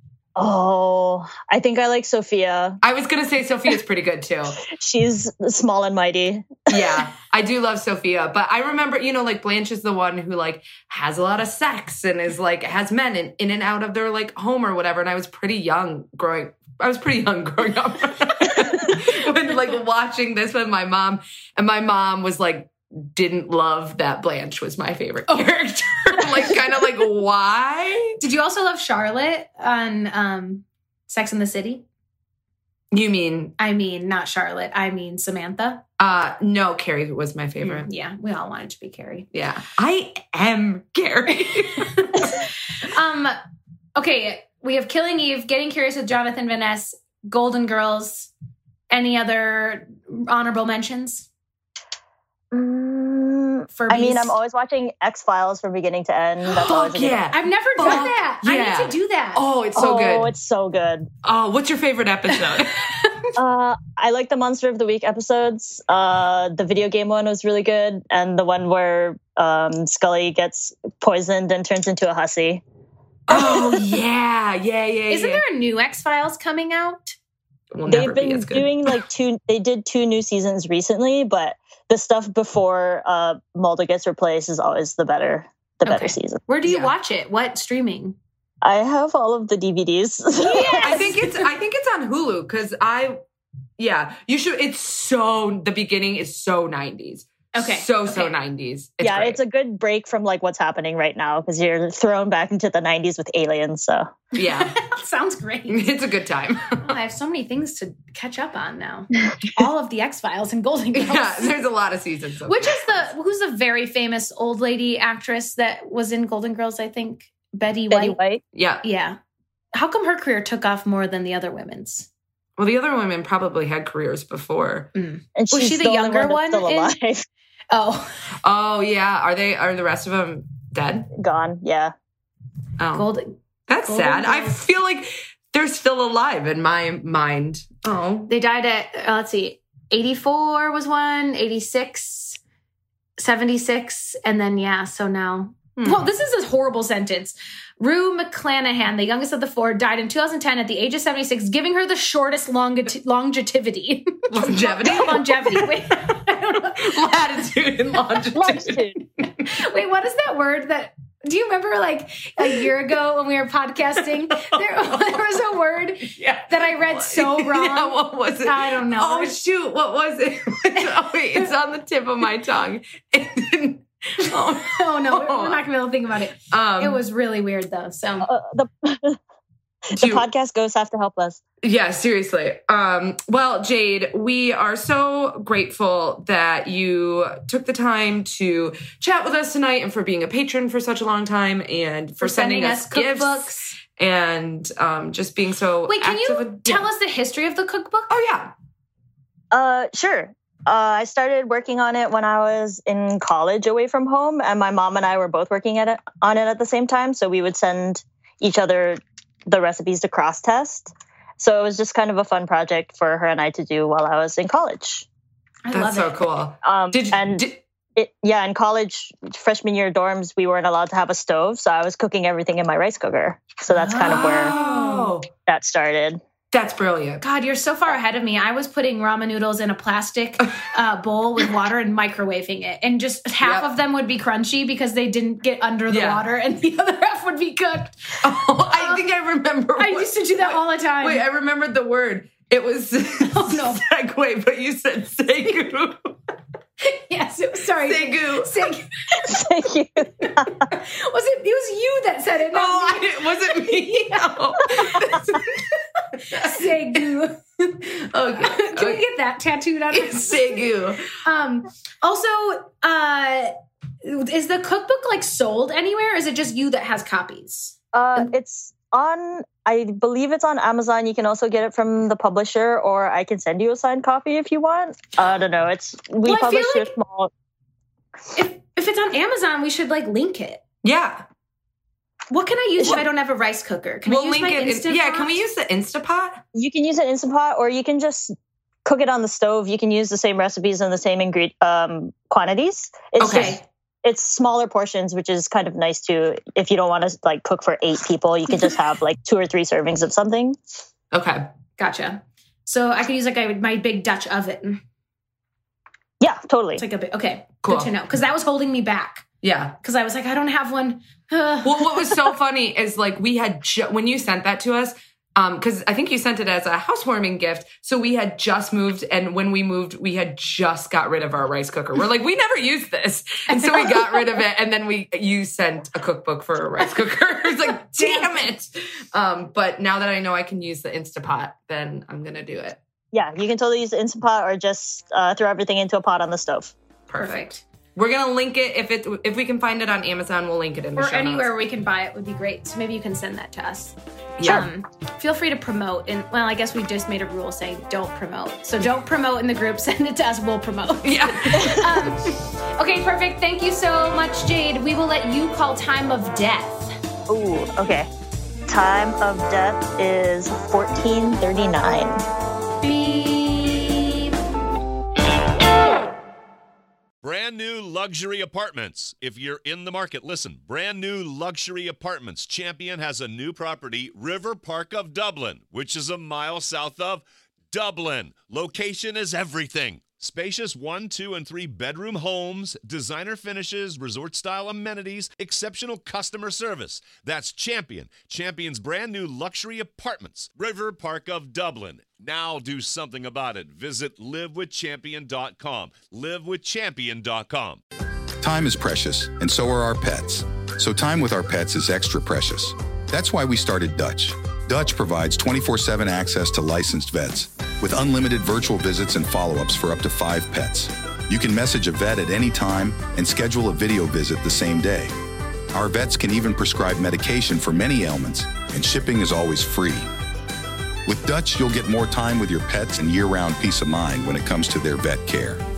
Oh, I think I like Sophia. I was gonna say Sophia's pretty good too. She's small and mighty. Yeah, I do love Sophia, but I remember, you know, like Blanche is the one who like has a lot of sex and is like has men in, in and out of their like home or whatever. And I was pretty young growing. I was pretty young growing up when like watching this with my mom, and my mom was like didn't love that Blanche was my favorite character. Like kind of like why? Did you also love Charlotte on um, Sex and the City? You mean I mean, not Charlotte. I mean Samantha. uh no, Carrie was my favorite. Yeah, we all wanted to be Carrie. Yeah. I am Carrie. um, okay, we have Killing Eve, Getting Curious with Jonathan Van Ness, Golden Girls. Any other honorable mentions? Mm, For I mean, Beast? I'm always watching X-Files from beginning to end. That's always a Fuck good- yeah. I've never Fuck done that. I yeah. need to do that. Oh, it's so oh, good. it's so good. Oh, what's your favorite episode? Uh, I like the Monster of the Week episodes. Uh, the video game one was really good, and the one where um, Scully gets poisoned and turns into a hussy. Oh, yeah. Yeah, yeah, Isn't yeah. there a new X-Files coming out? Will never They've be been as good. doing like two. They did two new seasons recently, but the stuff before uh, Mulder gets replaced is always the better, the Okay. better season. Where do you Yeah. watch it? What streaming? I have all of the D V Ds. I think it's I think it's on Hulu because I yeah, you should it's so the beginning is so nineties. Okay, So so okay. nineties. yeah, great. it's a good break from like what's happening right now because you're thrown back into the nineties with aliens. So yeah. Sounds great. It's a good time. Oh, I have so many things to catch up on now. All of the X-Files and Golden Girls. Yeah, there's a lot of seasons. Of Which it. is the who's a very famous old lady actress that was in Golden Girls, I think? Betty White. Betty White. Yeah. Yeah. How come her career took off more than the other women's? Well, the other women probably had careers before. And Was she's she the the only younger one that's one still in- alive. Oh, Oh yeah, are they? Are the rest of them dead? Gone. Yeah. Oh, Golden. that's Golden sad. I Girls. feel like they're still alive in my mind. Oh, They died at, uh, let's see, eighty-four was one, eighty-six, seventy-six, and then, yeah, so now. Hmm. Well, this is a horrible sentence. Rue McClanahan, the youngest of the four, died in two thousand ten at the age of seventy-six, giving her the shortest longit- longevity. longevity, longevity. Wait, I don't know. latitude, and longitude. Longitude. Wait, what is that word that? Do you remember, like a year ago when we were podcasting? There, there was a word Yeah. that I read so wrong. Yeah, what was it? I don't know. Oh shoot, what was it? Oh wait, it's on the tip of my tongue. oh, Oh no, we're not gonna be able to think about it. um, It was really weird though. So Uh, the the do- podcast ghosts have to help us. Yeah, seriously. Um, well, Jade, we are so grateful that you took the time to chat with us tonight and for being a patron for such a long time and for, for sending us gifts cookbooks. and um, just being so Wait, can active you with, tell yeah. us the history of the cookbook? Oh, yeah. Uh, sure. Uh, I started working on it when I was in college away from home, and my mom and I were both working at it, on it at the same time. So we would send each other the recipes to cross test. So it was just kind of a fun project for her and I to do while I was in college. I That's love so it. cool. Um, Did you, and did, it, yeah, in college, freshman year dorms, we weren't allowed to have a stove. So I was cooking everything in my rice cooker. So that's kind of where oh, that started. that's brilliant. God, you're so far ahead of me. I was putting ramen noodles in a plastic uh, bowl with water and microwaving it. And just half Yep. of them would be crunchy because they didn't get under the Yeah. water, and the other half would be cooked. Oh, I think I remember. I what- used to do that all the time. Wait, I remembered the word. It was Oh, no. segue, but you said segu. yes, it was, sorry. Segu. Seg- Thank you. was it? It was you that said it. Not Oh, me. I, it wasn't me. Segu. Okay. Can we get that tattooed on it? Segu. Um. Also, uh, is the cookbook like sold anywhere? Or is it just you that has copies? Uh, it's on, I believe it's on Amazon. You can also get it from the publisher, or I can send you a signed copy if you want. Uh, I don't know. It's we Well, I feel publish like- a small. If if it's on Amazon, we should like link it. Yeah. What can I use if I don't have a rice cooker? Can we'll I use link my it. in- Instant yeah. Pot? Can we use the Instapot? You can use an Instant Pot, or you can just cook it on the stove. You can use the same recipes and the same ingredient um, quantities. It's Okay. just, it's smaller portions, which is kind of nice too. If you don't want to like cook for eight people, you can just have like two or three servings of something. Okay. Gotcha. So I could use like a, my big Dutch oven. Yeah, totally. It's like a big. Okay, Cool. good to know because that was holding me back. Yeah. Because I was like, I don't have one. Ugh. Well, what was so funny is like we had ju- when you sent that to us, um, because I think you sent it as a housewarming gift. So we had just moved, and when we moved, we had just got rid of our rice cooker. We're like, we never used this, and so we got rid of it. And then we you sent a cookbook for a rice cooker. I was like, damn it! Um, but now that I know I can use the Instapot, then I'm gonna do it. Yeah, you can totally use the Instant Pot, or just uh, throw everything into a pot on the stove. Perfect. We're gonna link it if it if we can find it on Amazon. We'll link it in the Or show anywhere notes. we can buy it would be great. So maybe you can send that to us. Yeah. Um, feel free to promote. And well, I guess we just made a rule saying don't promote. So don't promote in the group. Send it to us. We'll promote. Yeah. um, okay, perfect. Thank you so much, Jade. We will let you call time of death. Ooh, okay. Time of death is fourteen thirty-nine. Beep. Brand new luxury apartments. If you're in the market, listen. Brand new luxury apartments. Champion has a new property, River Park of Dublin, which is a mile south of Dublin. Location is everything. Spacious one, two, and three bedroom homes, designer finishes, resort-style amenities, exceptional customer service. That's Champion. Champion's brand new luxury apartments, River Park of Dublin. Now do something about it. Visit live with champion dot com. live with champion dot com. Time is precious, and so are our pets. So time with our pets is extra precious. That's why we started Dutch. Dutch provides twenty-four seven access to licensed vets with unlimited virtual visits and follow-ups for up to five pets. You can message a vet at any time and schedule a video visit the same day. Our vets can even prescribe medication for many ailments, and shipping is always free. With Dutch, you'll get more time with your pets and year-round peace of mind when it comes to their vet care.